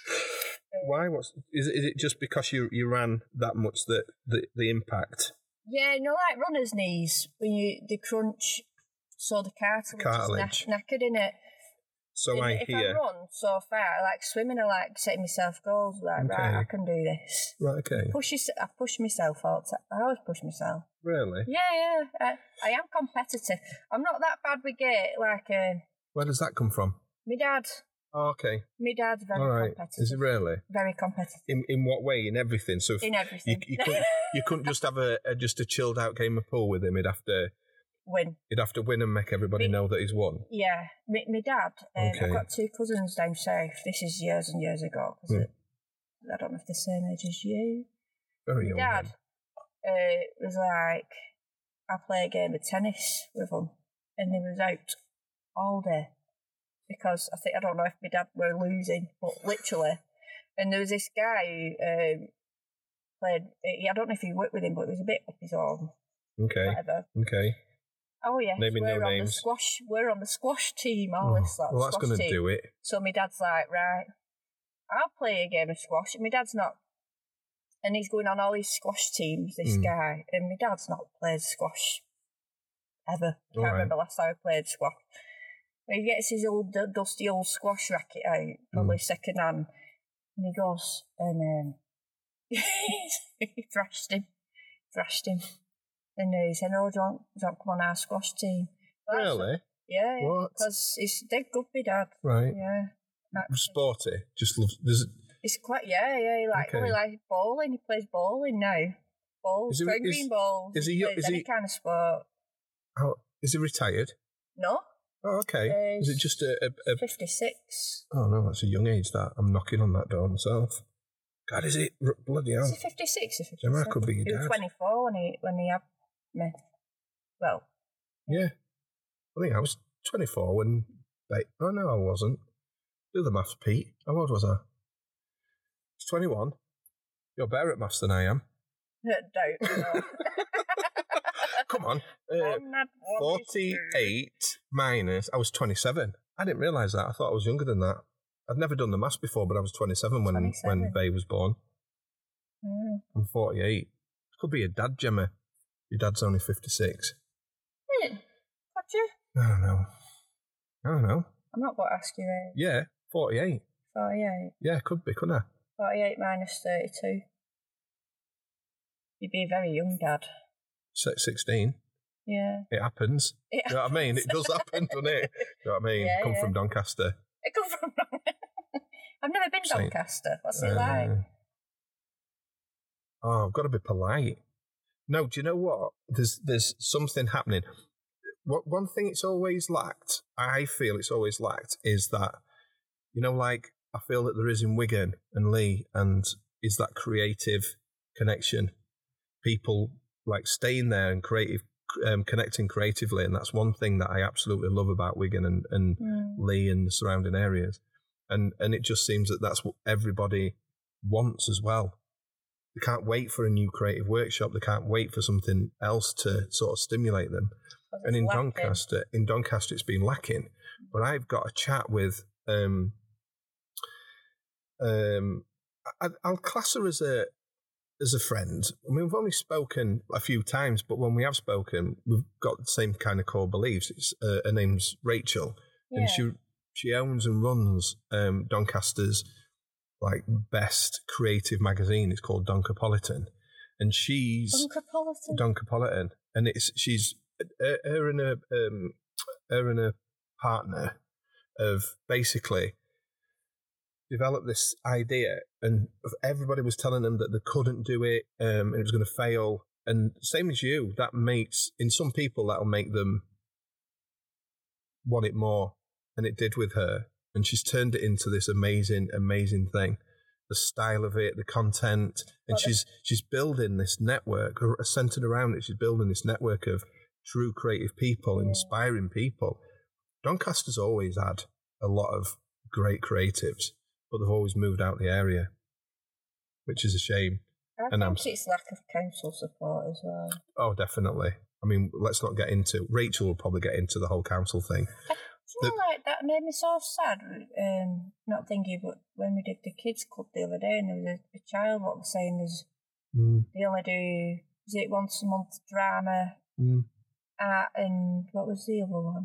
Why? What's is it? Is it just because you you ran that much that the the impact? Yeah, you know, like runner's knees when you they crunch, so the cartilage, Cartilage. is knack- knackered in it. So if, I if I hear. run so far, like swimming, I like setting myself goals. Like, right, Okay. I can do this. Right. Okay. Push yourse- I push myself all the time. I always push myself. Really? Yeah, yeah. I, I am competitive. I'm not that bad with gait. Like, uh, Where does that come from? my dad. Oh, okay. My dad's very All right. competitive. Is it really? Very competitive In in what way? In everything. So if in you, everything. you couldn't you couldn't just have a, a just a chilled out game of pool with him. He'd have to Win. he'd have to win and make everybody Me- know that he's won. Yeah, my, my dad. Um, Okay. I've got two cousins down south. This is years and years ago. 'Cause Hmm. it- I don't know if they're the same age as you. Very My young. dad then. uh, was like, I play a game of tennis with him, and he was out all day because I think I don't know if my dad were losing, but literally. And there was this guy who um, played. He, I don't know if he worked with him, but he was a bit up his own. Okay. Whatever. Okay. Oh yeah, Naming we're no on the names. squash. We're on the squash team. All Oh, this sort of well, that's squash going to team. do it. So my dad's like, right, I'll play a game of squash. And my dad's not. And he's going on all these squash teams, this Mm. guy. And my dad's not played squash ever. Can't All right. remember last time I played squash. But he gets his old d- dusty old squash racket out, probably Mm. second hand. And he goes, and um, he thrashed him. Thrashed him. And uh, he said, oh, do you want, do you want to come on our squash team? Well, that's- Really? Yeah, What? because he's dead good, my dad. Right. Yeah. That- Sporty. Just loves. Does it, It's quite, yeah, yeah. He like, Okay. well, he likes bowling. He plays bowling now. Balls, Is he- green is- green balls. is he- He plays is any he- kind of sport. how, is he retired? No, Oh, okay. Uh, is it just a, a, a? fifty-six. Oh no, that's a young age. That I'm knocking on that door myself. God, is it R- bloody hell? Is he fifty-six or Gemma, fifty-seven? I could be your He was dad. twenty-four when he when he had me. Well, Yeah, I think I was twenty-four when. They, oh no, I wasn't. Do the maths, Pete. How old was I? I was twenty-one. You're better at maths than I am. don't know. Come on. Uh, I'm not one is two. forty-eight minus. I was twenty-seven. I didn't realise that. I thought I was younger than that. I'd never done the maths before, but I was twenty-seven when when twenty-seven. Bay was born. Mm. I'm forty-eight. Could be your dad, Gemma. Your dad's only fifty-six. Hmm. Could you? I don't know. I don't know. I'm not going to ask you age. Yeah, forty-eight. forty-eight. Yeah, could be, couldn't I? forty-eight minus thirty-two. You'd be a very young dad. sixteen. Yeah. It happens. It You know what I mean? It does happen, doesn't it? You know what I mean? Yeah, Come yeah. from Doncaster. It come from. I've never been to Saint- Doncaster. What's it Uh, like? Oh, I've got to be polite. No, do you know what? There's there's something happening. What one thing it's always lacked, I feel it's always lacked, is that, you know, like I feel that there is in Wigan and Leigh, and is that creative connection. People like staying there and creative, um, connecting creatively, and that's one thing that I absolutely love about Wigan and, and Mm. Leigh and the surrounding areas. And and it just seems that that's what everybody wants as well. They can't wait for a new creative workshop. They can't wait for something else to sort of stimulate them. Because And it's in lacking. Doncaster, in Doncaster, it's been lacking. But I've got a chat with, um, um, I, I'll class her as a as a friend. I mean, we've only spoken a few times, but when we have spoken, we've got the same kind of core beliefs. It's, uh, her name's Rachel, Yeah. and she she owns and runs um, Doncaster's like best creative magazine. It's called Doncapolitan, and she's Doncapolitan. Doncapolitan, and it's she's her, her and a um, her and a partner have basically developed this idea, and everybody was telling them that they couldn't do it, um, and it was going to fail. And same as you, that makes in some people that'll make them want it more, and it did with her. And she's turned it into this amazing, amazing thing. The style of it, the content, and Well, she's she's building this network or centered around it. She's building this network of true creative people, Yeah. inspiring people. Doncaster's always had a lot of great creatives, but they've always moved out the area, which is a shame. I and think I'm- it's lack of council support as well. Oh, definitely. I mean, let's not get into. Rachel will probably get into the whole council thing. Do you know, like, that made me so sad, um, not thinking, but when we did the kids club the other day, and there was a, a child what was saying there's, Mm, they only do, is it once a month drama, mm. art, and what was the other one?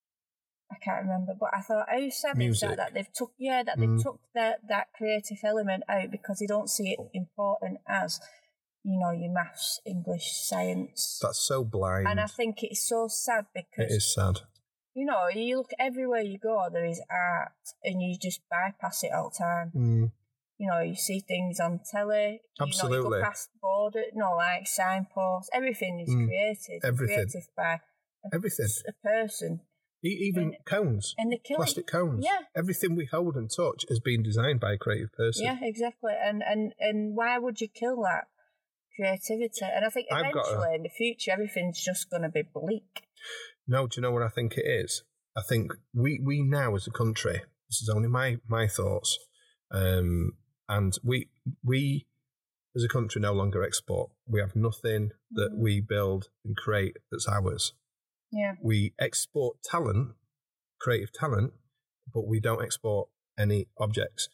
I can't remember, but I thought, how sad is Music. that, that they've took, yeah, that Mm. they've took that, that creative element out because they don't see it important as, you know, your maths, English, science. That's so blind. And I think it's so sad It because, is sad. you know, you look everywhere you go, there is art, and you just bypass it all the time. Mm. You know, you see things on telly. You know, you Absolutely. go past border, no, like signposts. Everything is Mm. created. Everything. Creative by Everything. a person. E- Even And- cones. And they kill Plastic it. cones. Yeah. Everything we hold and touch has been designed by a creative person. Yeah, exactly. And, and, and why would you kill that creativity? And I think I've got a- eventually in the future, everything's just going to be bleak. No, do you know what I think it is? I think we, we now as a country, this is only my, my thoughts, um, and we we as a country no longer export. We have nothing that Mhm. we build and create that's ours. Yeah. We export talent, creative talent, but we don't export any objects.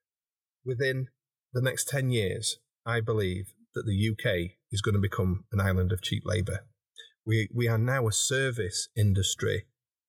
Within the next ten years, I believe that the U K is going to become an island of cheap labour. We we are now a service industry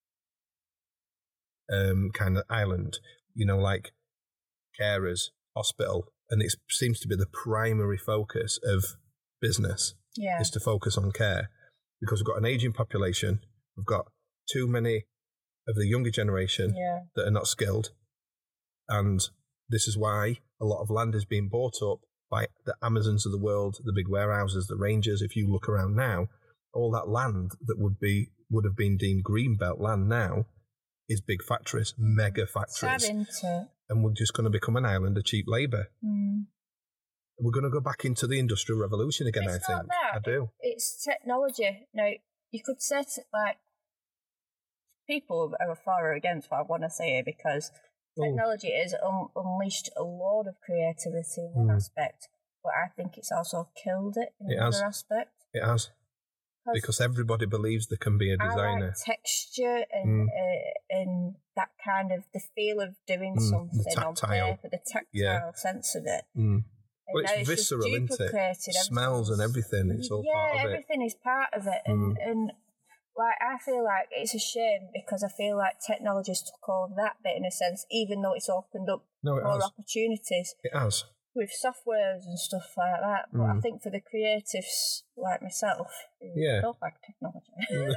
um, kind of island, you know, like carers, hospital, and it seems to be the primary focus of business Yeah. is to focus on care, because we've got an aging population, we've got too many of the younger generation Yeah. that are not skilled, and this is why a lot of land is being bought up by the Amazons of the world, the big warehouses, the Rangers. If you look around now, all that land that would be would have been deemed greenbelt land now is big factories, mega factories, Sad into. and we're just going to become an island of cheap labour. Mm. We're going to go back into the industrial revolution again. It's I not think that. I do. It's technology. Now, you could say, t- like, people are for or against what I want to say here, because Oh. technology has un- unleashed a lot of creativity in one Mm. aspect, but I think it's also killed it in It another has. aspect. It has, because everybody believes they can be a I designer. like texture and uh, and that kind of the feel of doing Mm, the something on tactile. paper, the tactile Yeah. sense of it. Mm. Well, it's, now it's visceral, just isn't it? duplicated. Smells and everything. It's all yeah, part of it. everything is part of it. And, Mm. and like I feel like it's a shame because I feel like technology's took over that bit in a sense, even though it's opened up No, it more has. opportunities It has. with softwares and stuff like that. But I Mm. think for the creatives like myself, who Yeah. don't like technology.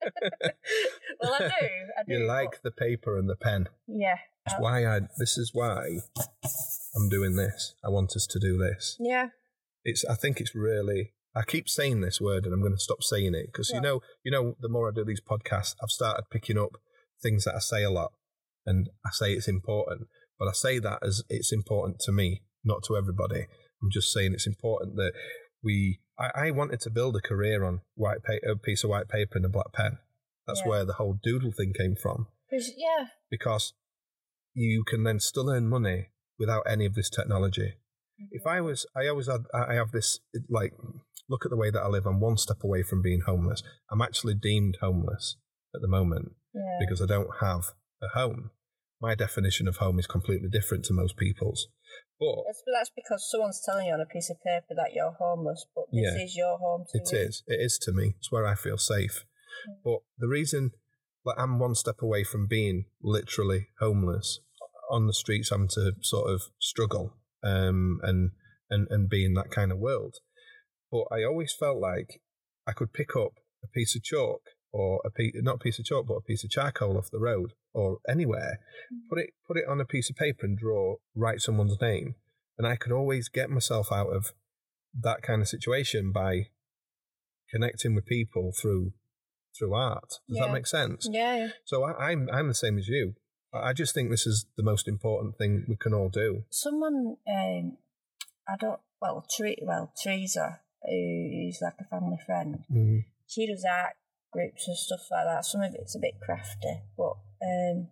Well, I do. I do You like but- the paper and the pen. yeah. That's I- why I. This is why I'm doing this. I want us to do this. yeah. It's. I think it's really. I keep saying this word, and I'm going to stop saying it because Yeah. you know, you know, the more I do these podcasts, I've started picking up things that I say a lot, and I say it's important, but I say that as it's important to me, not to everybody. I'm just saying it's important that we. I, I wanted to build a career on white pa- a piece of white paper and a black pen. That's Yeah. where the whole doodle thing came from. 'Cause, yeah. Because you can then still earn money without any of this technology. If I was, I always had, I have this, like, look at the way that I live. I'm one step away from being homeless. I'm actually deemed homeless at the moment Yeah. because I don't have a home. My definition of home is completely different to most people's. But That's, that's because someone's telling you on a piece of paper that you're homeless, but this Yeah. is your home to it you. is, it is to me. It's where I feel safe. But the reason, like, I'm one step away from being literally homeless on the streets, having to sort of struggle um, and, and, and be in that kind of world. But I always felt like I could pick up a piece of chalk or a piece, not a piece of chalk, but a piece of charcoal off the road or anywhere, put it, put it on a piece of paper and draw, write someone's name. And I could always get myself out of that kind of situation by connecting with people through through art. Does Yeah. that make sense? Yeah, yeah. So I, I'm I'm the same as you. I I just think this is the most important thing we can all do. Someone, um, I don't, well, Tre- well, Teresa, who's like a family friend, Mm. she does art groups and stuff like that. Some of it's a bit crafty, but um,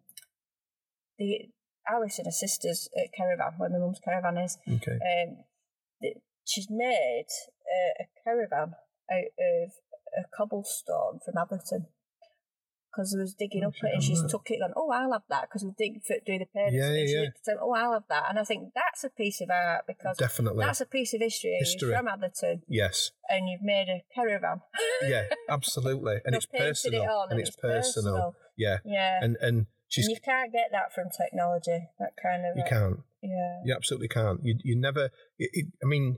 the Alice and her sisters at Caravan, where my mum's caravan is, Okay. um, the, she's made uh, a caravan out of a cobblestone from Atherton. Because I was digging Oh, up she it and done she's that. took it and, oh, I'll have that because we dig for do the parents. Yeah, and yeah, she yeah. looked at it, oh, I'll have that. And I think that's a piece of art because Definitely. that's a piece of history. History. You're from Atherton Yes. and you've made a caravan. Yeah, absolutely. And You've it's painted personal. it on and it's personal. Yeah. Yeah. And and she's And you can't get that from technology, that kind of. you like- can't. Yeah. You absolutely can't. You you never. It, it, I mean,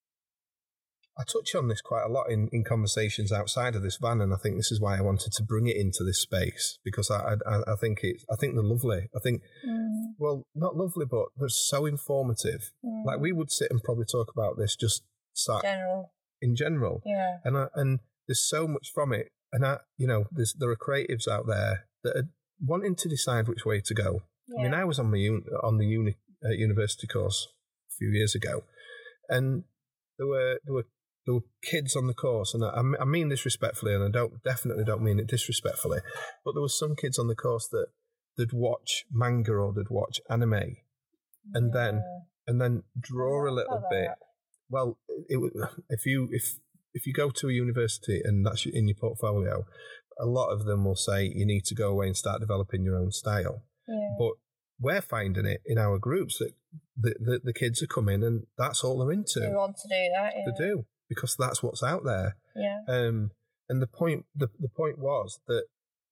I touch on this quite a lot in, in conversations outside of this van, and I think this is why I wanted to bring it into this space because I I, I think it. I think they're lovely. I think Mm, well, not lovely, but they're so informative. mm. Like we would sit and probably talk about this just sat General. in general, Yeah. and I, and there's so much from it, and I you know there's there are creatives out there that are wanting to decide which way to go. Yeah. I mean, I was on my un- on the uni uh, university course a few years ago, and there were there were there were kids on the course, and I, I mean this respectfully, and I don't definitely don't mean it disrespectfully, but there were some kids on the course that they'd watch manga or they'd watch anime, and then Yeah. and then draw a Oh, little that. bit. Well, it, would if you if if you go to a university and that's in your portfolio, a lot of them will say you need to go away and start developing your own style. Yeah. But we're finding it in our groups that the, the, the kids are coming and that's all they're into. They want to do that. Yeah. They do because that's what's out there. Yeah. Um, and the point the, the point was that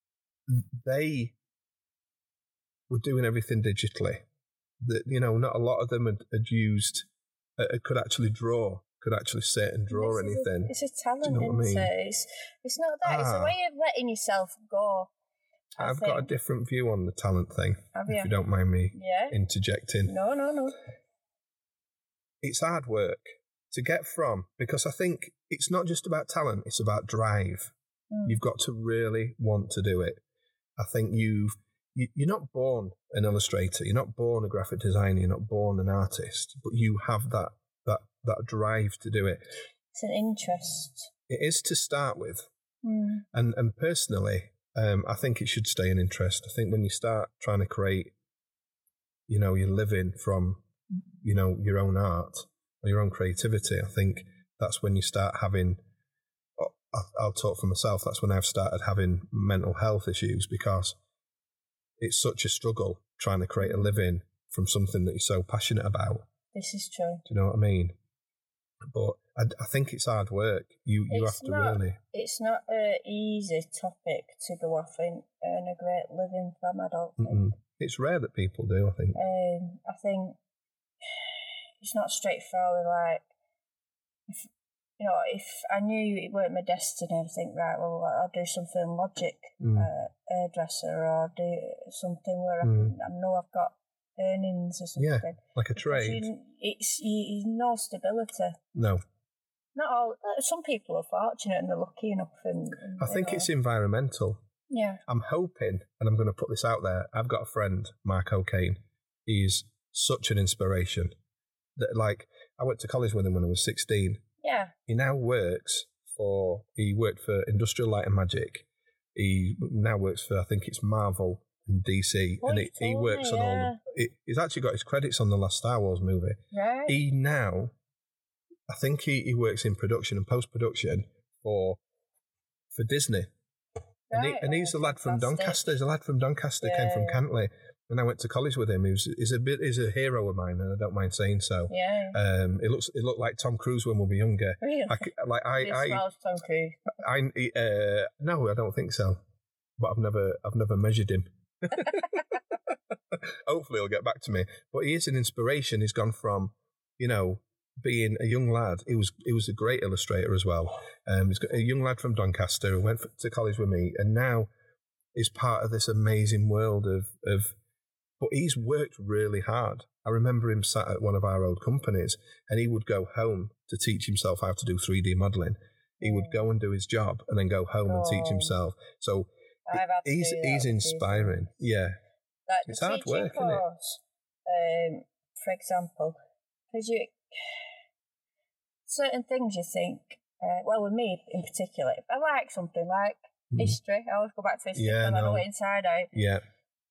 they were doing everything digitally. That you know, not a lot of them had, had used uh, could actually draw, could actually sit and draw This is a- anything. it's a talent, know what I isn't mean? it? It's, it's not that. It's Ah. a way of letting yourself go. I I've got a think. different view on the talent thing. Have If you? you don't mind me Yeah. interjecting. No, no, no. It's hard work to get from because I think it's not just about talent, it's about drive. Mm. You've got to really want to do it. I think you've you, you're not born an illustrator, you're not born a graphic designer, you're not born an artist, but you have that that that drive to do it. It's an interest. It is to start with. Mm. And and personally, um, I think it should stay an interest. I think when you start trying to create, you know, your living from, you know, your own art or your own creativity, I think that's when you start having, I'll, I'll talk for myself, that's when I've started having mental health issues because it's such a struggle trying to create a living from something that you're so passionate about. This is true. Do you know what I mean? But I, I think it's hard work. You you It's have to not- really. It's not an easy topic to go off and earn a great living from, I don't think. Mm-mm. It's rare that people do, I think. Um, I think it's not straightforward. Like, if, you know, if I knew it weren't my destiny, I'd think, right, well, I'll do something logic, Mm. uh, hairdresser, or I'll do something where I, Mm. can, I know I've got earnings or something. Yeah, like a Because trade. You, it's you, you no stability. No, Not all. uh, Some people are fortunate and they're lucky enough. And, and I you think know. it's environmental. yeah. I'm hoping, and I'm going to put this out there. I've got a friend, Mark O'Kane. He's such an inspiration. That, like, I went to college with him when I was sixteen. Yeah. He now works for. He worked for Industrial Light and Magic. He now works for, I think it's Marvel and D C, Oh, and he he, he told works me, on all. yeah. The, he, he's actually got his credits on the last Star Wars movie. Right. He now, I think he, he works in production and post production for for Disney. And, he, Right, and he's a oh, lad from fantastic. Doncaster. He's a lad from Doncaster, came from Yeah. Cantley. And I went to college with him. He was, he's a bit, he's a hero of mine, and I don't mind saying so. Yeah. Um, it looks, it looked like Tom Cruise when we were younger. Really? I, c- like I, This I, smells Tom Cruise. I, uh, no, I don't think so. But I've never, I've never measured him. Hopefully, he'll get back to me. But he is an inspiration. He's gone from, you know, being a young lad. He was, he was a great illustrator as well. Um, he's got a young lad from Doncaster who went to college with me, and now is part of this amazing world of of. But he's worked really hard. I remember him sat at one of our old companies, and he would go home to teach himself how to do three D modelling. He would go and do his job, and then go home and teach Oh. himself. So I've had to he's do that he's with inspiring. these Yeah, Like the It's hard teaching work, isn't it? course, um, for example, because you certain things you think. Uh, well, with me in particular, if I like something like Mm. history, I always go back to history. Yeah, because I know no. it inside out. yeah,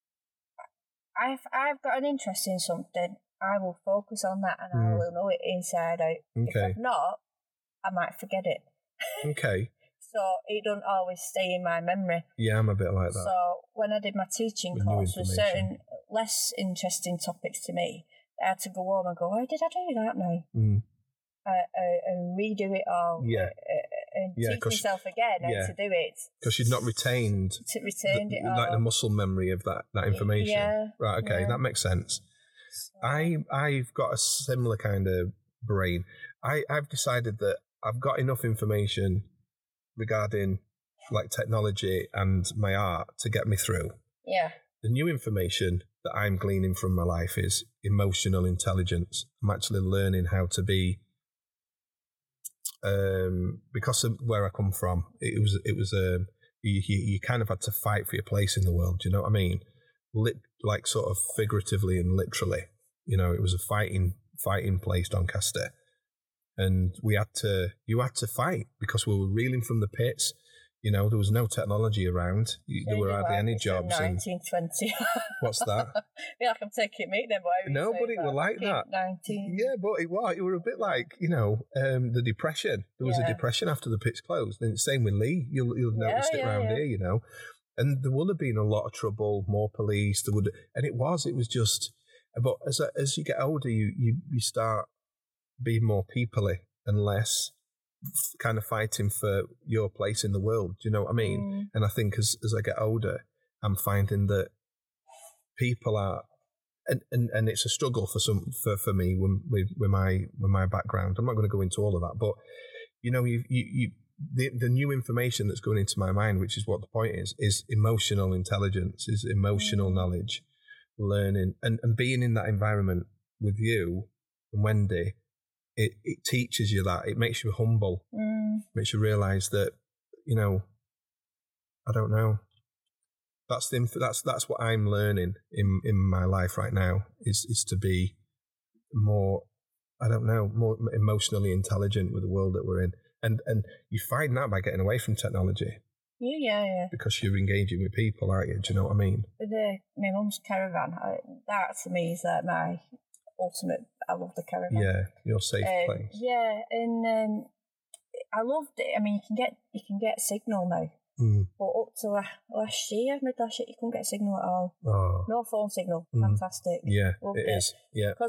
I've I've got an interest in something. I will focus on that, and I Mm. will know it inside out. If Okay. I've not, I might forget it. okay. So it don't always stay in my memory. Yeah, I'm a bit like that. So when I did my teaching With new course with information. certain less interesting topics to me, I had to go home and go, "Why did I do that now?" Mm. Uh, uh, and redo it all. Yeah. uh, and Yeah, teach 'cause- myself again yeah. how to do it. Because you'd not retained To retain the, it all. like the muscle memory of that, that information. Yeah, Right, okay, yeah. that makes sense. So- I I've got a similar kind of brain. I, I've decided that I've got enough information regarding like technology and my art to get me through. yeah. The new information that I'm gleaning from my life is emotional intelligence. I'm actually learning how to be um because of where I come from. It was it was um you, you, you kind of had to fight for your place in the world. Do you know what I mean? Lit, like sort of figuratively and literally. You know, it was a fighting fighting place, Doncaster, and we had to. You had to fight because we were reeling from the pits. You know, there was no technology around. You- There were hardly any jobs. And nineteen twenty. what's that? I feel like I'm taking meat then, but I No, but it were like that. nineteen. Yeah, but it was. It were a bit like, you know, um, the depression. There was Yeah. a depression after the pits closed. And same with Lee. You'll you'll Yeah, noticed it yeah, around yeah. here, you know. And there would have been a lot of trouble, more police. There would, and it was. It was just. But as as you get older, you you you start being more peoply and less kind of fighting for your place in the world. Do you know what I mean? Mm. And I think as as I get older, I'm finding that people are, and, and, and it's a struggle for some for, for me with, with with my with my background. I'm not going to go into all of that, but you know, you you, you the the new information that's going into my mind, which is what the point is, is emotional intelligence, is emotional Mm. knowledge, learning, and and being in that environment with you and Wendy. It, it teaches you that. It makes you humble. Mm. Makes you realise that, you know, I don't know. That's the that's that's what I'm learning in, in my life right now is is to be more, I don't know, more emotionally intelligent with the world that we're in. And and you find that by getting away from technology Yeah, yeah, yeah. because you're engaging with people, aren't you? Do you know what I mean? With the, my mum's caravan, I, that to me is like my ultimate. I love the caravan. Yeah, your safe Um, place. Yeah, and um, I loved it. I mean, you can get you can get signal now, Mm. but up to la- last year, mid last year, you couldn't get signal at all. Oh, No phone signal. Mm. Fantastic. yeah, Loved it it. is. Yeah. Because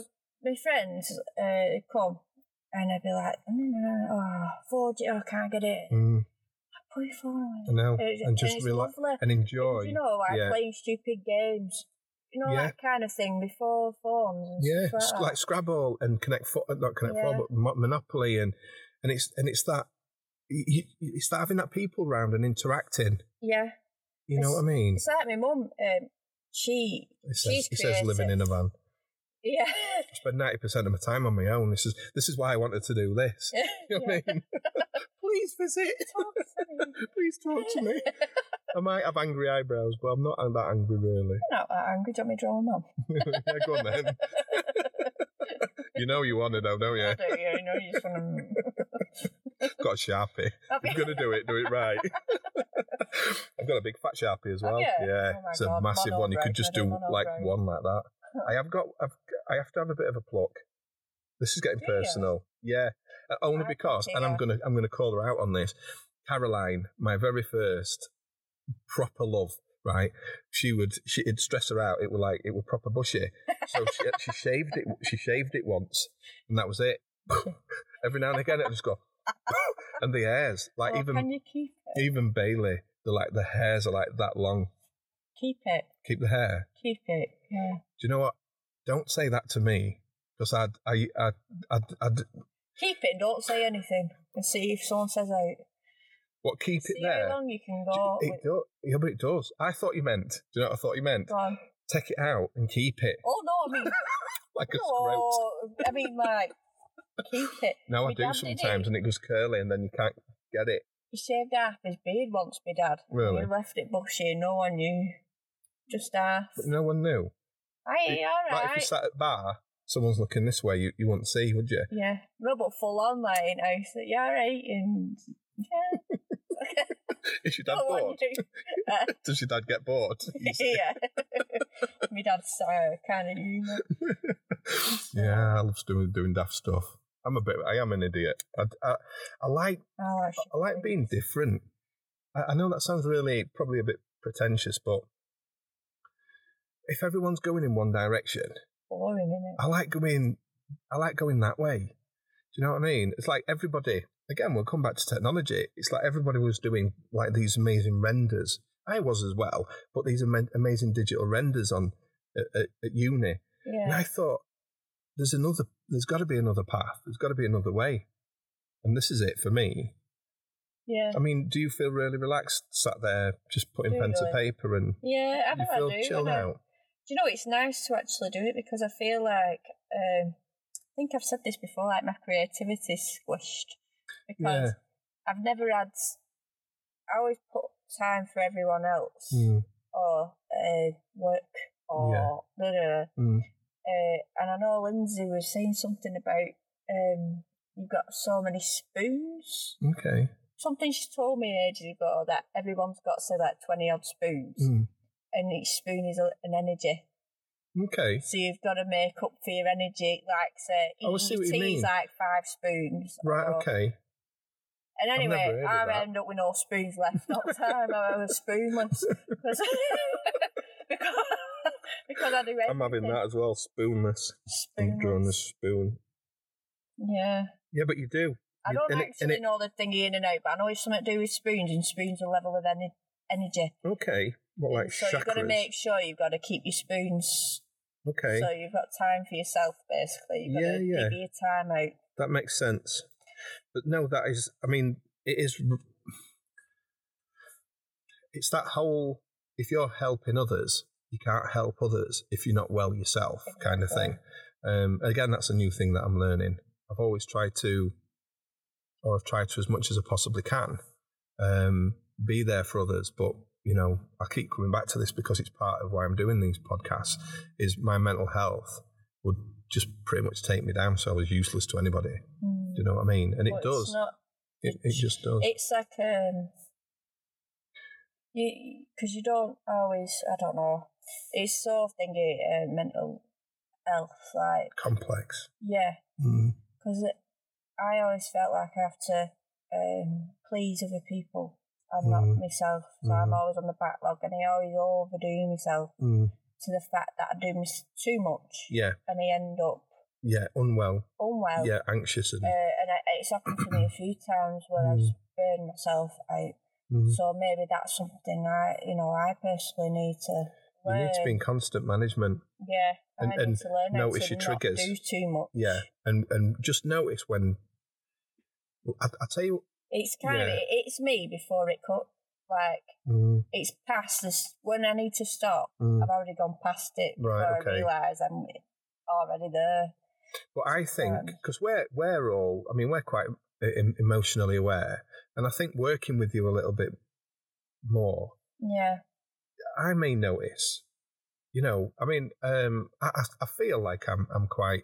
my friends uh, come and I'd be like, mm, oh, four G, oh, I can't get it. Mm. Put your phone away. I know, It's, and just it's relax lovely. and enjoy. And, you know, like yeah. playing stupid games. You know, Yeah. that kind of thing before phones. And Yeah, stuff like, like Scrabble and Connect Four, not Connect Yeah. Four, but Mo- Monopoly, and and it's and it's that you, it's that having that people round and interacting. Yeah. You know It's- what I mean? It's like my mum. Um, she It says, she's it says living in a van. Yeah. I spend ninety percent of my time on my own. This is this is why I wanted to do this. You know what I mean? Please visit. Talk to me. Please talk to me. I might have angry eyebrows, but I'm not that angry really. I'm not that angry. Do you want me to draw them on? Yeah, go on then. You know you want to know, don't you? I do, yeah, I know you just want to... Got a Sharpie. Have You're you? going to do it, do it right. I've got a big fat Sharpie as Have well. you? Yeah, Oh my it's a God, massive mono one. You could bright, just I do do mono like bright. one like that. I have got, I've, I have to have a bit of a pluck. This is getting Do you? personal. Yeah, uh, only I because, can and I'm hear. gonna, I'm gonna call her out on this. Caroline, my very first proper love. Right, she would, she, it'd stress her out. It were like, it were proper bushy. So she, she shaved it, she shaved it once, and that was it. Every now and again, it'd just go, and the hairs, like Well, even, can you keep it? even Bailey, the like the hairs are like that long. Keep it. Keep the hair. Keep it. Yeah. Do you know what? Don't say that to me, because I'd, I, I'd, I'd, I'd, Keep it and don't say anything. And see if someone says out. what, keep See it there? how long you can Do- go. It with- does. Yeah, but it does. I thought you meant, do you know what I thought you meant? Go on. Take it out and keep it Oh, no, I mean... like a scrote. no, I mean, like, keep it. No, I My do dad did sometimes, it. and it goes curly, and then you can't get it. He shaved half his beard once, my dad. Really? He left it bushy and no one knew. Just half. But no one knew. Aye, all Like if you right. sat at a bar, someone's looking this way, you, you wouldn't see, would you? Yeah, no, but full on, like, you know, so, yeah, all right, and yeah. Is your dad No one bored? knew. Uh, Does your dad get bored? yeah. My dad's uh, kind of humour. Yeah, I love doing doing daft stuff. I'm a bit. I am an idiot. I, I, I like Oh, I, should I like being different. I, I know that sounds really probably a bit pretentious, but if everyone's going in one direction, boring, isn't it? I like going. I like going that way. Do you know what I mean? It's like everybody. Again, we'll come back to technology. It's like everybody was doing like these amazing renders. I was as well, but these ama- amazing digital renders on at, at, at uni. And I Yeah. thought, there's another. There's got to be another path. There's got to be another way. And this is it for me. Yeah. I mean, do you feel really relaxed sat there just putting Do pen to really. paper and Yeah, I you know I feel do. chilled I know. out? Do you know, it's nice to actually do it because I feel like, um, I think I've said this before, like my creativity's squished. Because Yeah. I've never had, I always put time for everyone else Mm, or uh, work or Yeah. blah, blah, blah. mm, Uh, and I know Lindsay was saying something about um, you've got so many spoons. okay. Something she told me ages ago that everyone's got, say, like twenty odd spoons. Mm, And each spoon is a, an energy. okay. So you've got to make up for your energy, like, say, Oh, I eating see your what you tea's mean. like five spoons. Right. or- Okay. And I've never anyway, heard of I that. end up with no spoons left all the time. I was spoonless. Because, because, because I do everything. I'm having that as well. Spoonless. I'm drawing a Spoonless. spoon. Yeah. Yeah, but you do. I You- don't and it- actually and it- know the thingy in and out, but I know it's something to do with spoons, and spoons are level of ener- energy. Okay. What, like so chakras? you've got to make sure you've got to keep your spoons. Okay. So you've got time for yourself, basically. You've got Yeah, to yeah. give your time out. That makes sense. But no, that is, I mean, it is, it's that whole, if you're helping others, you can't help others if you're not well yourself kind of thing. Um, again, that's a new thing that I'm learning. I've always tried to, or I've tried to as much as I possibly can, um, be there for others. But, you know, I keep coming back to this because it's part of why I'm doing these podcasts, is my mental health would just pretty much take me down, so I was useless to anybody. Mm. Do you know what I mean? And it But does. It's, not, It, it just does. it's like, um, you because you don't always, I don't know, it's so thingy, uh, mental health, like, Complex. yeah, Mm. because I always felt like I have to um, please other people and not Mm. myself. So I'm Mm. always on the backlog and I always overdo myself Mm. to the fact that I do mis- too much Yeah. and I end up Yeah, unwell. Unwell. Yeah, anxious. And, uh, and I, it's happened to me a few times where Mm. I've burned myself out. Mm. So maybe that's something I, you know, I personally need to You learn. need to be in constant management. Yeah, And- I need and to learn how notice to your not triggers. do too much. Yeah, and and just notice when. I, I tell you. It's kind of Yeah. it, it's me before it cut. Like Mm, it's past this when I need to stop. mm. I've already gone past it before Right, I okay. realise I'm already there. But I think Um, because we're we're all. I mean, we're quite em- emotionally aware, and I think working with you a little bit more, Yeah, I may notice. You know, I mean, um, I I I feel like I'm I'm quite.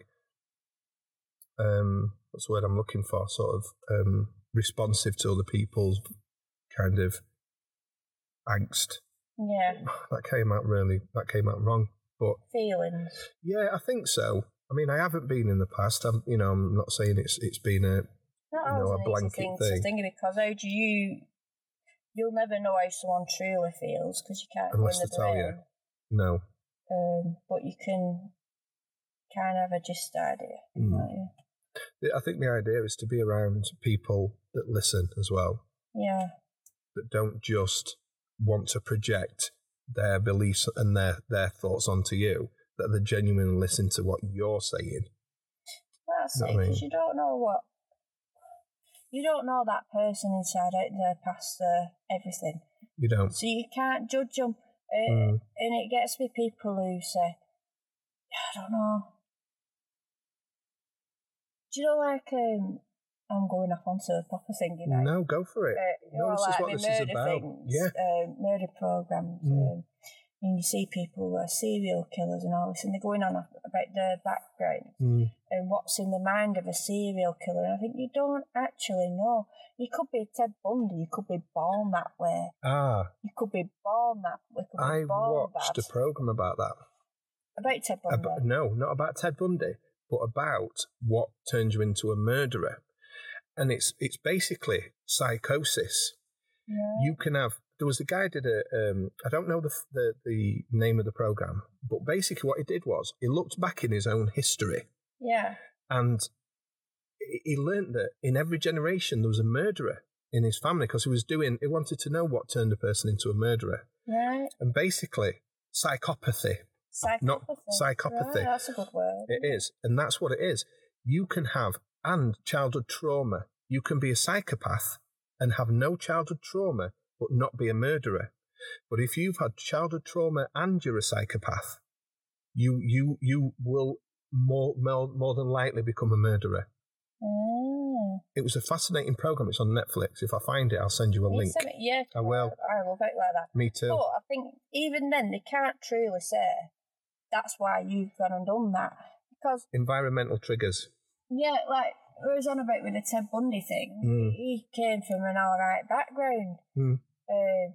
Um, what's the word I'm looking for? Sort of um, responsive to other people's kind of angst. yeah, That came out really. That came out wrong. But feelings. yeah, I think so. I mean, I haven't been in the past. I'm, you know, I'm not saying it's it's been a Not you know, always a an easy blanket thing, thing. to think because how do you? You'll never know how someone truly feels because you can't Unless go in they the tell brain. you. No. Um, but you can kind of have a gist idea. Mm. Can't you? I think the idea is to be around people that listen as well, Yeah, that don't just want to project their beliefs and their, their thoughts onto you, that they genuinely listen to what you're saying. that's Know it. what I mean? Because you don't know what you don't know that person inside out there past uh, everything, You don't. so you can't judge them. Uh, Mm. And it gets me people who say, I don't know. Do you know, like, um, I'm going off onto a proper thing, you know? No, go for it. Uh, you No, know, this is like what the this is murder about. things, Yeah. uh, murder programs, Mm. um, and you see people who are serial killers and all this, and they're going on about their background Mm. and what's in the mind of a serial killer. And I think you don't actually know. You could be Ted Bundy. You could be born that way. Ah, You could be born that way. You could be I born watched bad. a program about that. About Ted Bundy. Ab- no, not about Ted Bundy, but about what turns you into a murderer. And it's it's basically psychosis. Yeah. You can have. There was a guy did a. Um, I don't know the, the the name of the program, but basically what he did was he looked back in his own history Yeah. and he he learnt that in every generation there was a murderer in his family because he was doing. He wanted to know what turned a person into a murderer, Right. and basically psychopathy. Psychopathy. Not psychopathy. Right, that's a good word. It is, and that's what it is. You can have and childhood trauma. You can be a psychopath and have no childhood trauma, but not be a murderer. But if you've had childhood trauma and you're a psychopath, you you you will more more, more than likely become a murderer. Mm. It was a fascinating program. It's on Netflix. If I find it, I'll send you a You link. sent me- yeah, I will. I love it like that. Me too. But I think even then they can't truly say that's why you've gone and done that. Because, Environmental triggers. yeah, like I was on about with the Ted Bundy thing, Mm. he came from an alright background. Mm. Uh,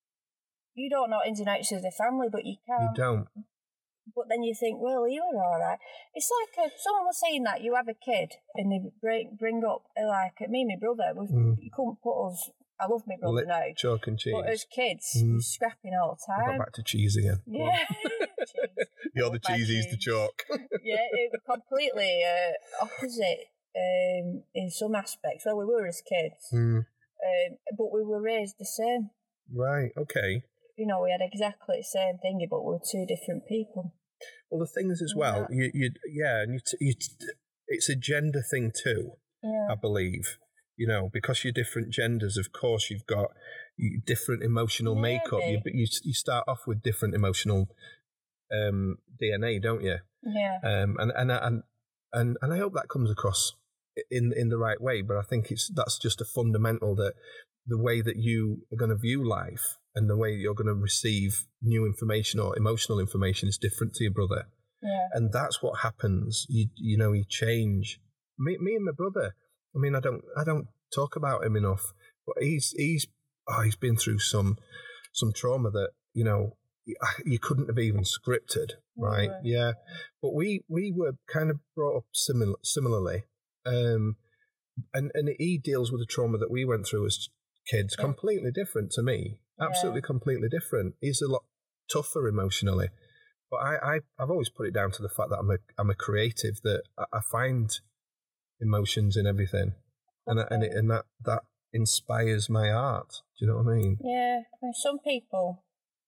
you don't know ins and outs of the family, but you can. You don't. But then you think, well, he was all right. It's like uh, someone was saying that you have a kid and they bring, bring up, uh, like, me and my brother, we Mm. you couldn't put us, I love my brother Lip, now, chalk and cheese. but as kids, Mm. we were scrapping all the I got time. back to cheese again. Go on. Yeah. Cheese. You're the Bad cheese, he's the cheese. chalk. Yeah, it was completely uh, opposite um, in some aspects. Well, we were as kids, Mm. um, but we were raised the same. Right, okay. You know, we had exactly the same thing, but we were two different people. Well, the thing is as well, you, you, yeah, and you, t- you t- it's a gender thing too, Yeah. I believe. You know, because you're different genders, of course, you've got you- different emotional makeup. You, Maybe. you you start off with different emotional um, D N A, don't you? Yeah. Um, and, and and and and I hope that comes across in in the right way. But I think it's that's just a fundamental that the way that you are going to view life and the way you're going to receive new information or emotional information is different to your brother. Yeah. And that's what happens. You you know, you change. Me, me and my brother. I mean, I don't I don't talk about him enough, but he's he's oh, he's been through some some trauma that you know you couldn't have even scripted, right? Right. Yeah, but we we were kind of brought up similar similarly, um, and and he deals with the trauma that we went through as kids, Yeah. completely different to me. Absolutely, Yeah. completely different. He's a lot tougher emotionally. But I, I, I've always put it down to the fact that I'm a, I'm a creative, that I, I find emotions in everything. And, and, it, and that, that inspires my art. Do you know what I mean? Yeah. I mean, some people,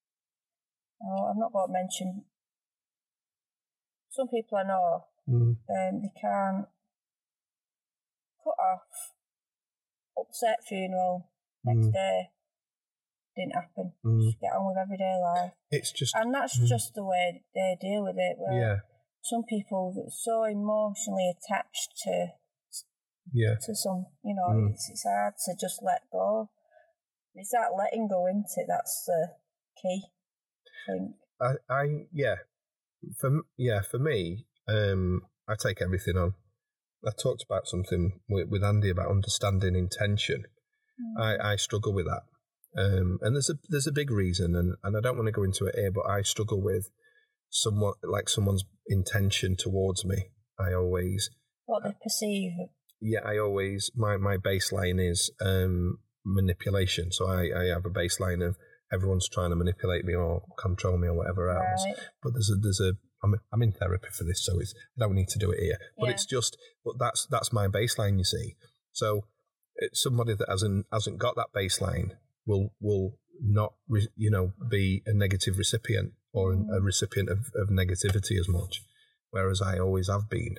oh, I'm not going to mention, some people I know, Mm. um, they can't cut off, upset funeral, next Mm. day, didn't happen. Mm. Just get on with everyday life. It's just... And that's mm. just the way they deal with it. Where Yeah. some people get so emotionally attached to Yeah. to some, you know, Mm. it's, it's hard to just let go. It's that letting go into it, that's the key, I think. I, I yeah. For, m- yeah, for me, um, I take everything on. I talked about something with, with Andy about understanding intention. Mm. I, I struggle with that. Um, and there's a there's a big reason, and, and I don't want to go into it here, but I struggle with somewhat like someone's intention towards me. I always What they perceive. yeah, I always my, my baseline is um, manipulation. So I, I have a baseline of everyone's trying to manipulate me or control me or whatever else. Right. But there's a there's a I'm I'm in therapy for this, so it's I don't need to do it here. But Yeah. it's just but that's that's my baseline, you see. So it's somebody that hasn't hasn't got that baseline will will not re, you know be a negative recipient or Mm. a recipient of, of negativity as much, whereas I always have been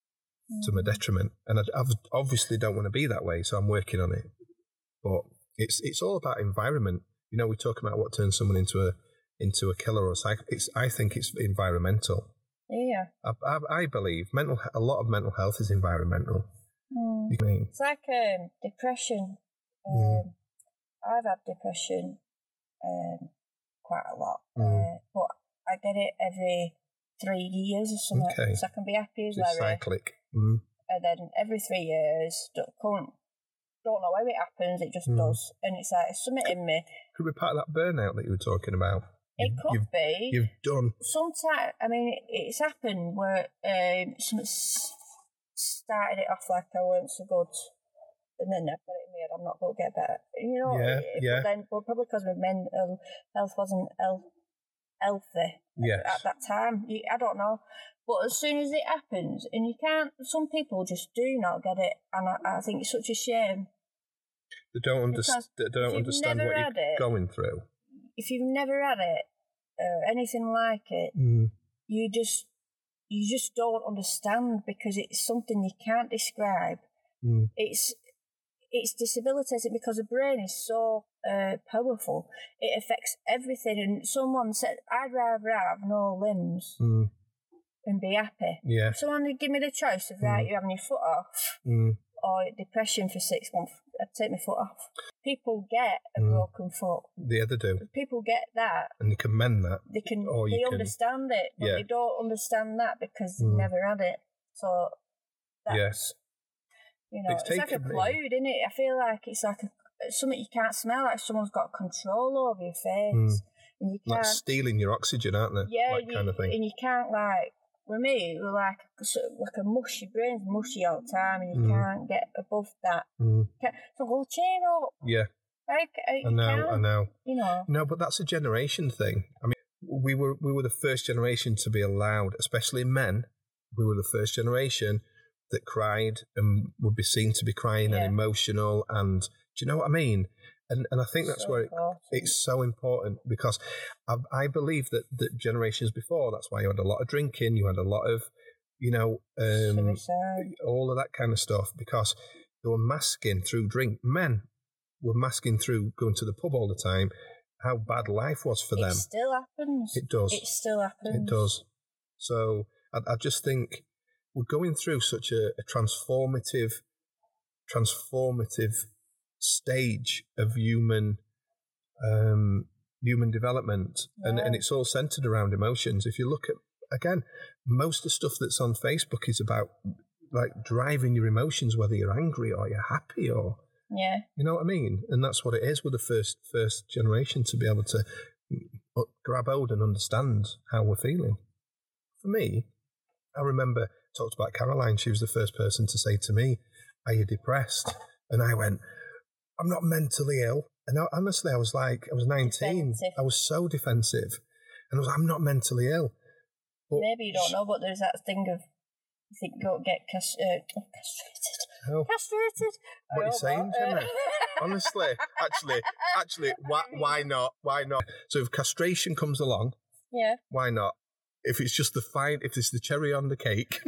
to my Mm. detriment, and I I've obviously don't want to be that way, so I'm working on it. But it's it's all about environment. You know, we're talking about what turns someone into a into a killer or a psych. It's I think it's environmental. Yeah. I, I, I believe mental a lot of mental health is environmental. Mm. You mean? It's like um, depression. Um, Mm. I've had depression um, quite a lot, Mm. uh, but I get it every three years or something. Okay. So I can be happy as It's Larry, cyclic. Mm. and then every three years, don't, can't, don't know how it happens, it just Mm. does. And it's like, it's something in me. Could be part of that burnout that you were talking about. It You've- could you've, be. You've done. Sometimes, I mean, it, it's happened where um, something s- started it off like I weren't so good, and then I've got it in my head, I'm not going to get better. You know, Yeah, it- yeah. But then, well, probably because my mental health wasn't health, healthy Yes. at that time. You, I don't know. But as soon as it happens, and you can't, some people just do not get it, and I, I think it's such a shame. They don't understand. Because They if don't you've understand never what you're had it- going through. If you've never had it, or anything like it, Mm. you just you just don't understand because it's something you can't describe. Mm. It's it's debilitating because the brain is so uh, powerful. It affects everything. And someone said, "I'd rather have no limbs Mm. and be happy." Yeah. If someone would give me the choice of right, Mm. you're having your foot off Mm. or depression for six months, I'd take my foot off. People get a Mm. broken foot. The other do, People get that. and you can mend that. They can Or you they can- understand it, but yeah. they don't understand that because they've Mm. never had it. So that's Yes. you know, It's it's, like a taken me- cloud, isn't it? I feel like it's like a, something you can't smell, like someone's got control over your face, Mm. and you Like can't. stealing your oxygen, aren't they? Yeah, that you, kind of thing. and you can't like. With me, we're like sort of like a mushy brain's mushy all the time, and you Mm. can't get above that. Mm. Can't, so go cheer up, Yeah, like I I know, I know. You know, No, but that's a generation thing. I mean, we were we were the first generation to be allowed, especially men. We were the first generation that cried and would be seen to be crying and Yeah. emotional. And do you know what I mean? And and I think that's so where it, important. it's so important because I, I believe that, that generations before, that's why you had a lot of drinking, you had a lot of, you know, um, Suicide. all of that kind of stuff because they were masking through drink. Men were masking through going to the pub all the time how bad life was for It them. still happens. It does. It still happens. It does. So I, I just think we're going through such a, a transformative, transformative stage of human, um, human development, and Yeah. and it's all centered around emotions. If you look at again, most of the stuff that's on Facebook is about like driving your emotions, whether you're angry or you're happy or Yeah. you know what I mean? And that's what it is with the first first generation to be able to grab hold and understand how we're feeling. For me, I remember talked about Caroline. She was the first person to say to me, "Are you depressed?" And I went, "I'm not mentally ill." And I, honestly, I was like, I was nineteen. Defensive. I was so defensive, and I was, like, "I'm not mentally ill." But maybe you don't know, but there's that thing of you think go get cas- uh, castrated. Oh. Castrated. What are you saying, Uh, Gemma? Honestly, actually, actually, why, why not? Why not? So if castration comes along, yeah. why not? If it's just the fine, if it's the cherry on the cake,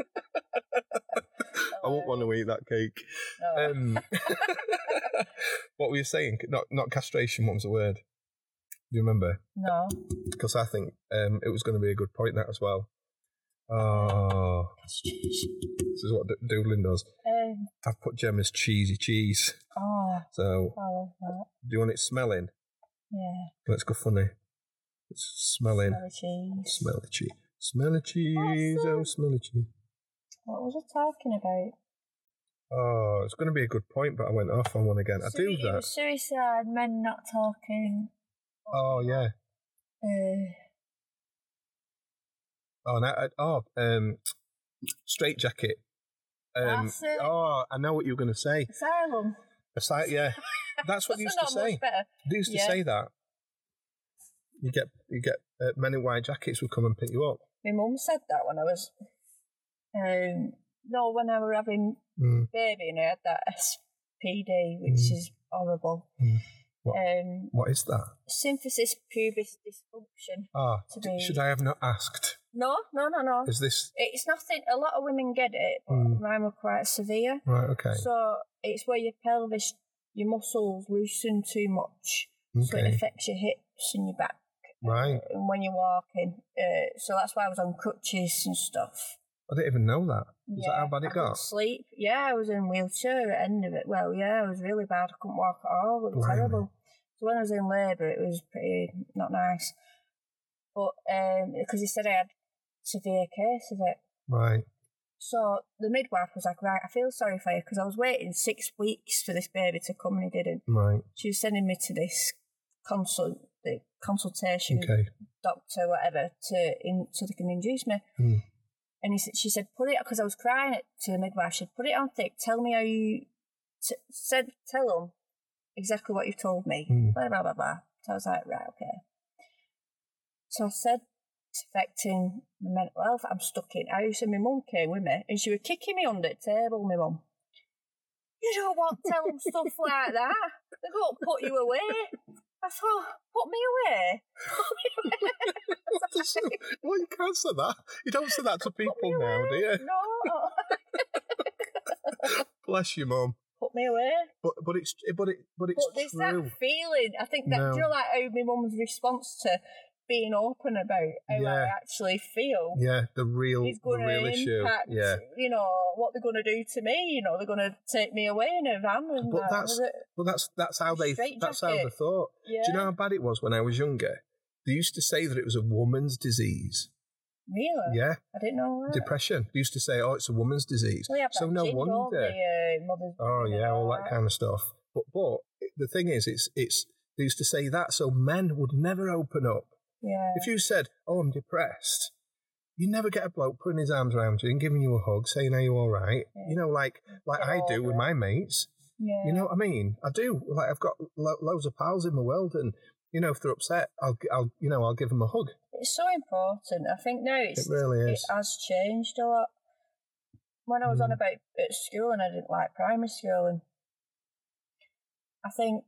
I won't want to eat that cake. No. Um, what were you saying? Not not castration. What was the word? Do you remember? No. Because I think um, it was going to be a good point that as well. Oh, Castration. this is what D- Doodling does. Um, I've put Gemma's cheesy cheese. oh, So, I love that. do you want it smelling? Yeah. Let's go funny. It's smelling. Smelly cheese. Smelly cheese. Smelly cheese. Awesome. Oh, smelly cheese. What was I talking about? Oh, it's going to be a good point, but I went off on one again. I Sui- do it that. was suicide, men not talking. Oh, yeah. Uh, Oh, and I, I, oh, um, straight jacket. Um, That's it. oh, I know what you were going to say. asylum. Aside, yeah, that's what they used to That's not say. much better. They used to Yeah. say that. You get, you get uh, men in white jackets would come and pick you up. My mum said that when I was, um, no, when I were having Mm. baby and I had that S P D, which Mm. is horrible. Mm. What? Um, What is that? symphysis pubis dysfunction. Ah, To d- be- should I have not asked? No, no, no, no. Is this It's nothing. A lot of women get it, but Mm. mine were quite severe. right? Okay. So it's where your pelvis, your muscles loosen too much, so it Okay. affects your hips and your back. Right. And when you're walking, uh, so that's why I was on crutches and stuff. I didn't even know that. Is that Yeah, how bad I it couldn't got? sleep. Yeah, I was in a wheelchair at the end of it. Well, yeah, it was really bad. I couldn't walk at all. It was Blimey. terrible. So when I was in labour, it was pretty not nice. But um, because he said I had severe case of it. Right. So the midwife was like, right, I feel sorry for you because I was waiting six weeks for this baby to come and he didn't. Right. She was sending me to this consult, the consultation Okay. doctor, whatever, to in, so they can induce me. Hmm. And he said, she said, put it, because I was crying it to the midwife, she said, put it on thick, tell me how you, t- said, tell them exactly what you told me, Hmm. blah, blah, blah, blah. So I was like, right, okay. So I said, it's affecting my mental health, I'm stuck in house, and my mum came with me, and she was kicking me under the table, my mum. You don't want to tell them stuff like that. They're going to put you away. I thought, put me away. Put me away. What does it- well, you can't say that. You don't say that to people Put me now, away. do you? No. Bless you, Mum. Put me away. But but it's but it but it's But there's true. that feeling. I think that, No. do you know, like how my mum's response to being open about how Yeah. I actually feel Yeah, the real is the going real to issue. impact, Yeah, you know, what they're going to do to me. You know, they're going to take me away in a van. And but that. that's Was it? but that's that's how they Straight that's how they jacket. thought. Yeah. Do you know how bad it was when I was younger? They used to say that it was a woman's disease. Really? Yeah, I didn't know that. depression. They used to say, "Oh, it's a woman's disease." Well, they have So that no gin, don't wonder. they, uh, mother's Oh milk and yeah, all that kind of stuff. But but the thing is, it's it's they used to say that so men would never open up. Yeah. If you said, "Oh, I'm depressed," you never get a bloke putting his arms around you and giving you a hug, saying, "Are you all right?" Yeah. You know, like like Get I do over with it. my mates. Yeah. You know what I mean? I do. Like I've got lo- loads of pals in the world, and you know, if they're upset, I'll I'll you know I'll give them a hug. It's so important. I think now it's, It really it is. has changed a lot. When I was on Mm. about at school and I didn't like primary school, and I think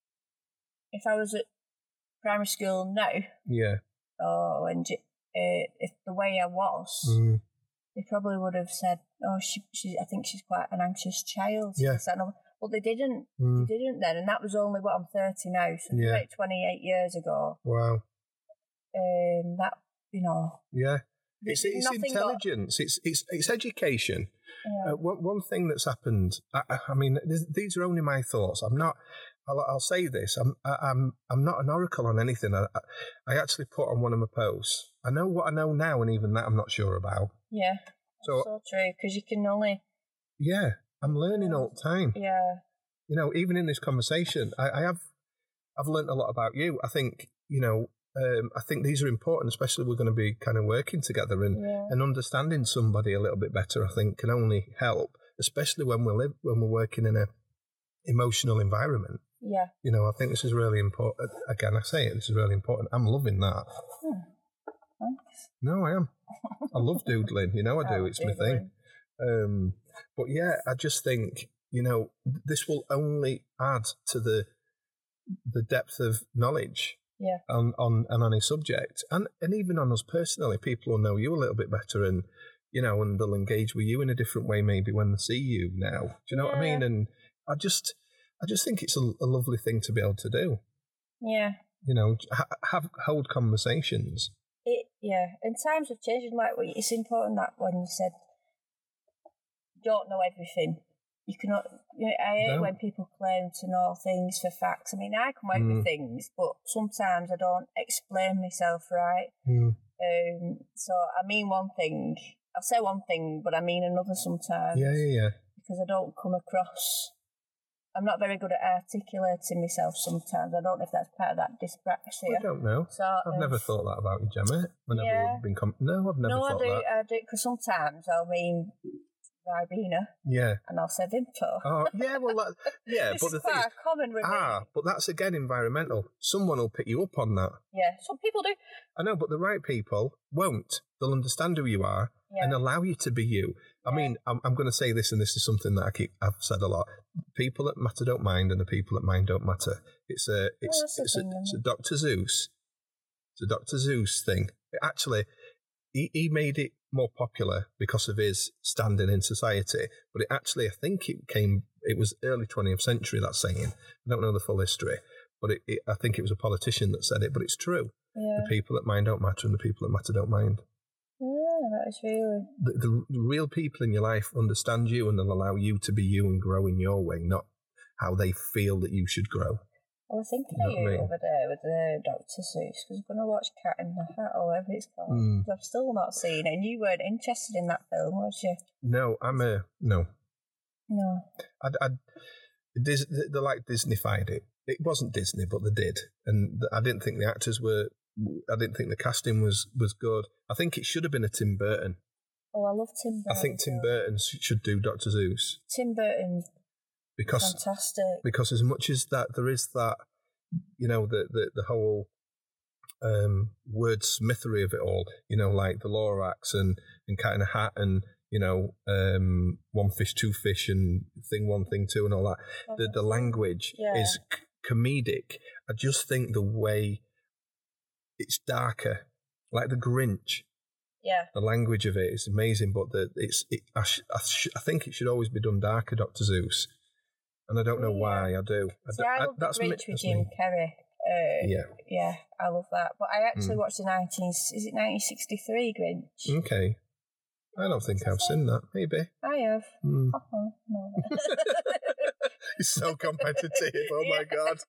if I was at primary school now, Yeah. oh, and j- uh, if the way I was, Mm. they probably would have said, "Oh, she, she, I think she's quite an anxious child." Yeah. This, that, and other. But they didn't. Mm. They didn't then, and that was only what I'm thirty now, so Yeah. about twenty-eight years ago. Wow. Um, that you know, Yeah. It's it's nothing got- intelligence. It's it's it's education. yeah. Uh, one one thing that's happened. I, I- I mean, th- these are only my thoughts. I'm not. I'll, I'll say this. I'm I, I'm I'm not an oracle on anything. I, I I actually put on one of my posts. I know what I know now, and even that I'm not sure about. Yeah, So so true, because you can only, yeah, I'm learning all the time. yeah, You know, even in this conversation, I, I have I've learned a lot about you. I think you know. Um, I think these are important, especially we're going to be kind of working together and, yeah, and understanding somebody a little bit better. I think can only help, especially when we live when we're working in a emotional environment. yeah. You know, I think this is really important. Again, I say it, this is really important. I'm loving that. Hmm. Thanks. No, I am. I love doodling, you know I do, Oh, it's my doodling. thing. Um, but yeah, I just think, you know, this will only add to the the depth of knowledge Yeah. on, on and on a subject. And, and even on us personally, people will know you a little bit better and, you know, and they'll engage with you in a different way maybe when they see you now. Do you know what I Yeah. mean? And I just I just think it's a, a lovely thing to be able to do. Yeah. You know, ha- have hold conversations. It yeah. And times have changed. Like it's important that when you said don't know everything. You cannot. You know, I hate No. when people claim to know things for facts. I mean, I come out Mm. with things, but sometimes I don't explain myself right. Mm. Um, so I mean one thing, I'll say one thing, but I mean another sometimes. Yeah, yeah, yeah. Because I don't come across. I'm not very good at articulating myself sometimes. I don't know if that's part of that dyspraxia. I don't know. Sort I've of. never thought that about you, Gemma. Whenever Yeah. we've been com- no, I've never No, I thought do. that. I do because sometimes I'll mean Ribena Yeah. and I'll say Vimto. Oh, yeah. Well, that, yeah. This but is the thing quite is, common with me. ah, but that's again environmental. Someone will pick you up on that. Yeah, some people do. I know, but the right people won't. They'll understand who you are Yeah. and allow you to be you. I Yeah. mean, I'm, I'm going to say this, and this is something that I keep, I've said a lot. People that matter don't mind, and the people that mind don't matter. It's a, it's, that's the it's, a, thing, it's a isn't Doctor Zeus. It's a Doctor Zeus thing. It actually, he, he made it more popular because of his standing in society. But it actually, I think it came, it was early twentieth century, that saying. I don't know the full history, but it, it, I think it was a politician that said it, but it's true. Yeah. The people that mind don't matter, and the people that matter don't mind. Yeah, that is really. The, the, the real people in your life understand you, and they'll allow you to be you and grow in your way, not how they feel that you should grow. I was thinking You know of what I you mean? over there with the Doctor Seuss because I'm going to watch Cat in the Hat or whatever it's called. Mm. 'Cause I've still not seen it, and you weren't interested in that film, was you? No, I'm a no. No. I, I, Dis, they like Disneyfied it. It wasn't Disney, but they did, and I didn't think the actors were. I didn't think the casting was was good. I think it should have been a Tim Burton. Oh, I love Tim Burton. I think Tim too. Burton sh- should do Doctor Zeus Tim Burton's because fantastic. because as much as that there is that, you know, the the, the whole um, wordsmithery of it all, you know, like the Lorax and and Cat in a Hat and, you know, um, one fish, two fish, and thing one, thing two, and all that. The the language Yeah. is c- comedic. I just think the way it's darker, like the Grinch. Yeah. The language of it is amazing, but the it's it, I, sh, I, sh, I think it should always be done darker, Doctor Zeus, and I don't know Yeah. why. I do. I, See, do- I I- love the that's me- Grinch with that's Jim me. Carrey. Uh, Yeah. Yeah, I love that. But I actually Mm. watched the nineteen is it nineteen sixty-three Grinch? Okay. I don't think I've seen that. Maybe. I have. Mm. Oh no. It's so competitive. Oh my god.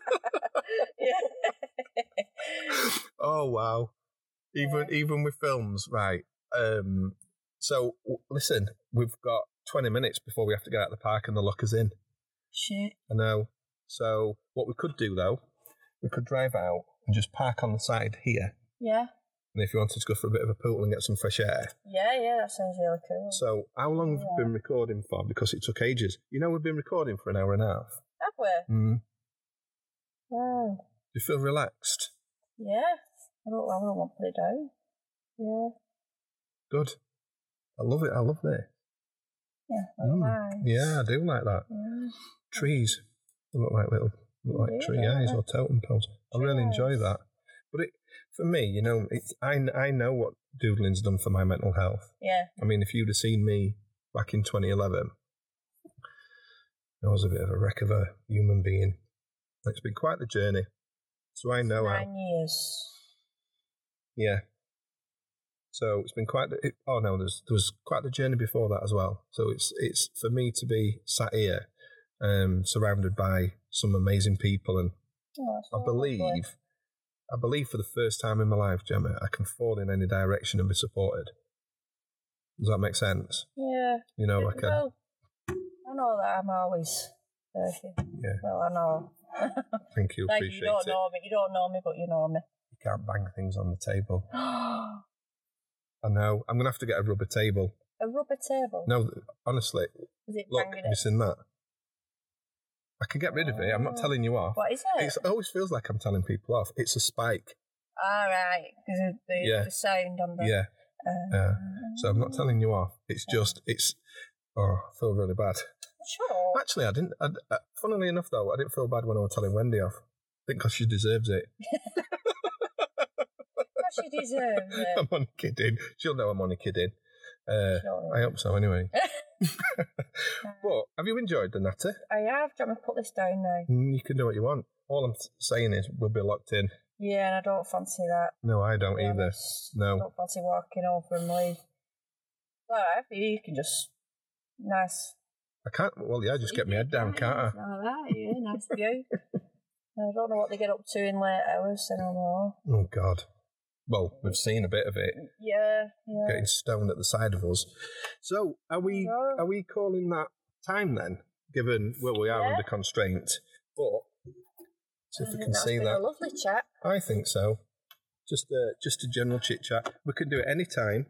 Yeah. Oh wow. Even Yeah. even with films, right? Um. So w- listen, we've got twenty minutes before we have to get out of the park and the lock us in. Shit. I know. So what we could do though, we could drive out and just park on the side here. Yeah. And if you wanted to go for a bit of a pool and get some fresh air. Yeah, yeah, that sounds really cool. So how long have we been recording for? Because it took ages. You know, we've been recording for an hour and a half. Have we? Mm. Wow. Do you feel relaxed? Yeah. I don't, I don't want to put it down. Yeah. Good. I love it. I love this. Yeah. Mm. Nice. Yeah, I do like that. Yeah. Trees. They look like little, look They like do, tree don't eyes they? or totem poles. I really Tree enjoy eyes. that. But it, for me, you know, it's I, I know what doodling's done for my mental health. Yeah. I mean, if you'd have seen me back in twenty eleven, I was a bit of a wreck of a human being. It's been quite the journey. So I know how. Nine years. Yeah. So it's been quite. The, it, oh no, there's there was quite the journey before that as well. So it's it's for me to be sat here, um, surrounded by some amazing people, and Oh, that's I so believe, lovely. I believe for the first time in my life, Gemma, I can fall in any direction and be supported. Does that make sense? Yeah. You know, like a Well, I know that I'm always working. yeah. Well, I know. Thank you, Like appreciate you don't it. know me. You don't know me, but you know me. You can't bang things on the table. I know. I'm gonna have to get a rubber table. A rubber table. No, honestly, Is it look, banging have you it? seen that? I can get rid of it. I'm not Oh. telling you off. What is it? It's, it always feels like I'm telling people off. It's a spike. All right, because of the, Yeah. the sound on the. Yeah. Uh, Yeah. So I'm not telling you off. It's just, it's, oh, I feel really bad. Sure. Actually, I didn't, I, uh, funnily enough though, I didn't feel bad when I was telling Wendy off. I think because she deserves it. She deserves it. I'm only kidding. She'll know I'm only kidding. Uh, Sure. I hope so anyway. But have you enjoyed the natter? I have. Do you want me to put this down now? Mm, You can do what you want. All I'm saying is we'll be locked in. Yeah, and I don't fancy that. No, I don't to be either. honest. No. I don't fancy walking over and leave. Alright, you can just... Nice. I can't. Well, yeah, just get my head down, can't I? Alright, yeah, nice view. I don't know what they get up to in late hours, I don't know. Oh, God. Well, we've seen a bit of it. Yeah, yeah. Getting stoned at the side of us. So, are we No. are we calling that time then? Given well, we are Yeah. under constraint, but see if I we think can that's see been that. a lovely chat. I think so. Just a just a general chit chat. We can do it any time.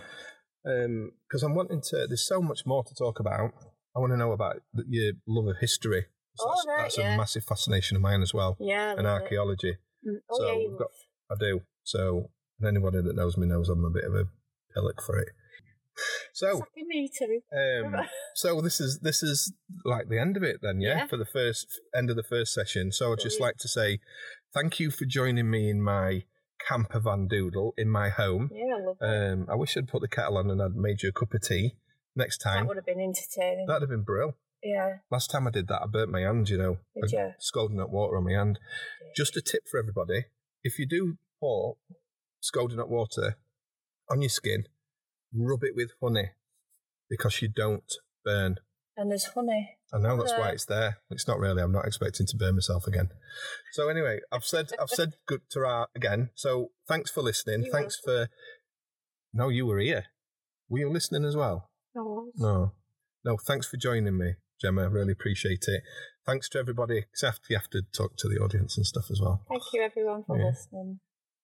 Um, because I'm wanting to. There's so much more to talk about. I want to know about the, your love of history. So Oh, that's right, that's yeah. a massive fascination of mine as well, Yeah. and archaeology. Oh, so yeah, you we've got, I do. So, and anybody that knows me knows I'm a bit of a pillock for it. So, Sucking me too. um, so this is this is like the end of it then, yeah, Yeah. for the first end of the first session. So I'd just Brilliant. like to say thank you for joining me in my camper van doodle in my home. Yeah, I love that. Um, I wish I'd put the kettle on and I'd made you a cup of tea next That time. would have been entertaining. That'd have been brilliant. Yeah. Last time I did that, I burnt my hand, you know. Did I- you? Scalding hot water on my hand. Just a tip for everybody. If you do pour scalding hot water on your skin, rub it with honey because you don't burn. And there's honey. I know that's why Yeah. it's there. It's not really. I'm not expecting to burn myself again. So anyway, I've said I've said good ta again. So thanks for listening. You're Thanks for. No, you were here. Were you listening as well? Oh. No. No, thanks for joining me, Gemma. I really appreciate it. Thanks to everybody, except you have to talk to the audience and stuff as well. Thank you, everyone, for Yeah. listening.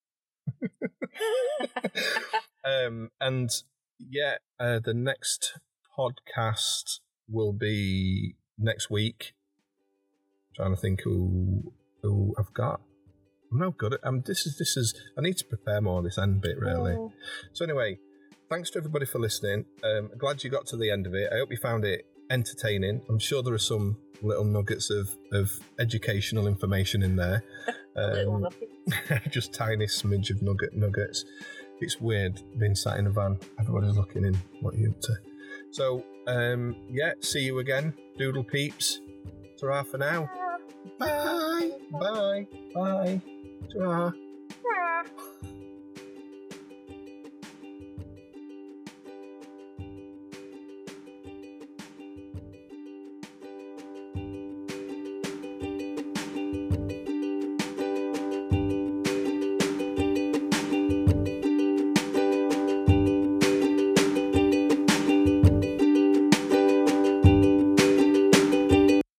um, and yeah, uh, the next podcast will be next week. trying to think who who I've got. I'm no good at. Um, this is this is. I need to prepare more of this end bit really. Oh. So anyway, thanks to everybody for listening. Um, glad you got to the end of it. I hope you found it entertaining. I'm sure there are some little nuggets of, of educational information in there. Little Um, nuggets. just tiny smidge of nugget nuggets. It's weird being sat in a van. Everybody's looking in. What are you up to? So um, yeah, see you again, Doodle Peeps. Ta-ra for now. Bye. Bye. Bye. Ta-ra.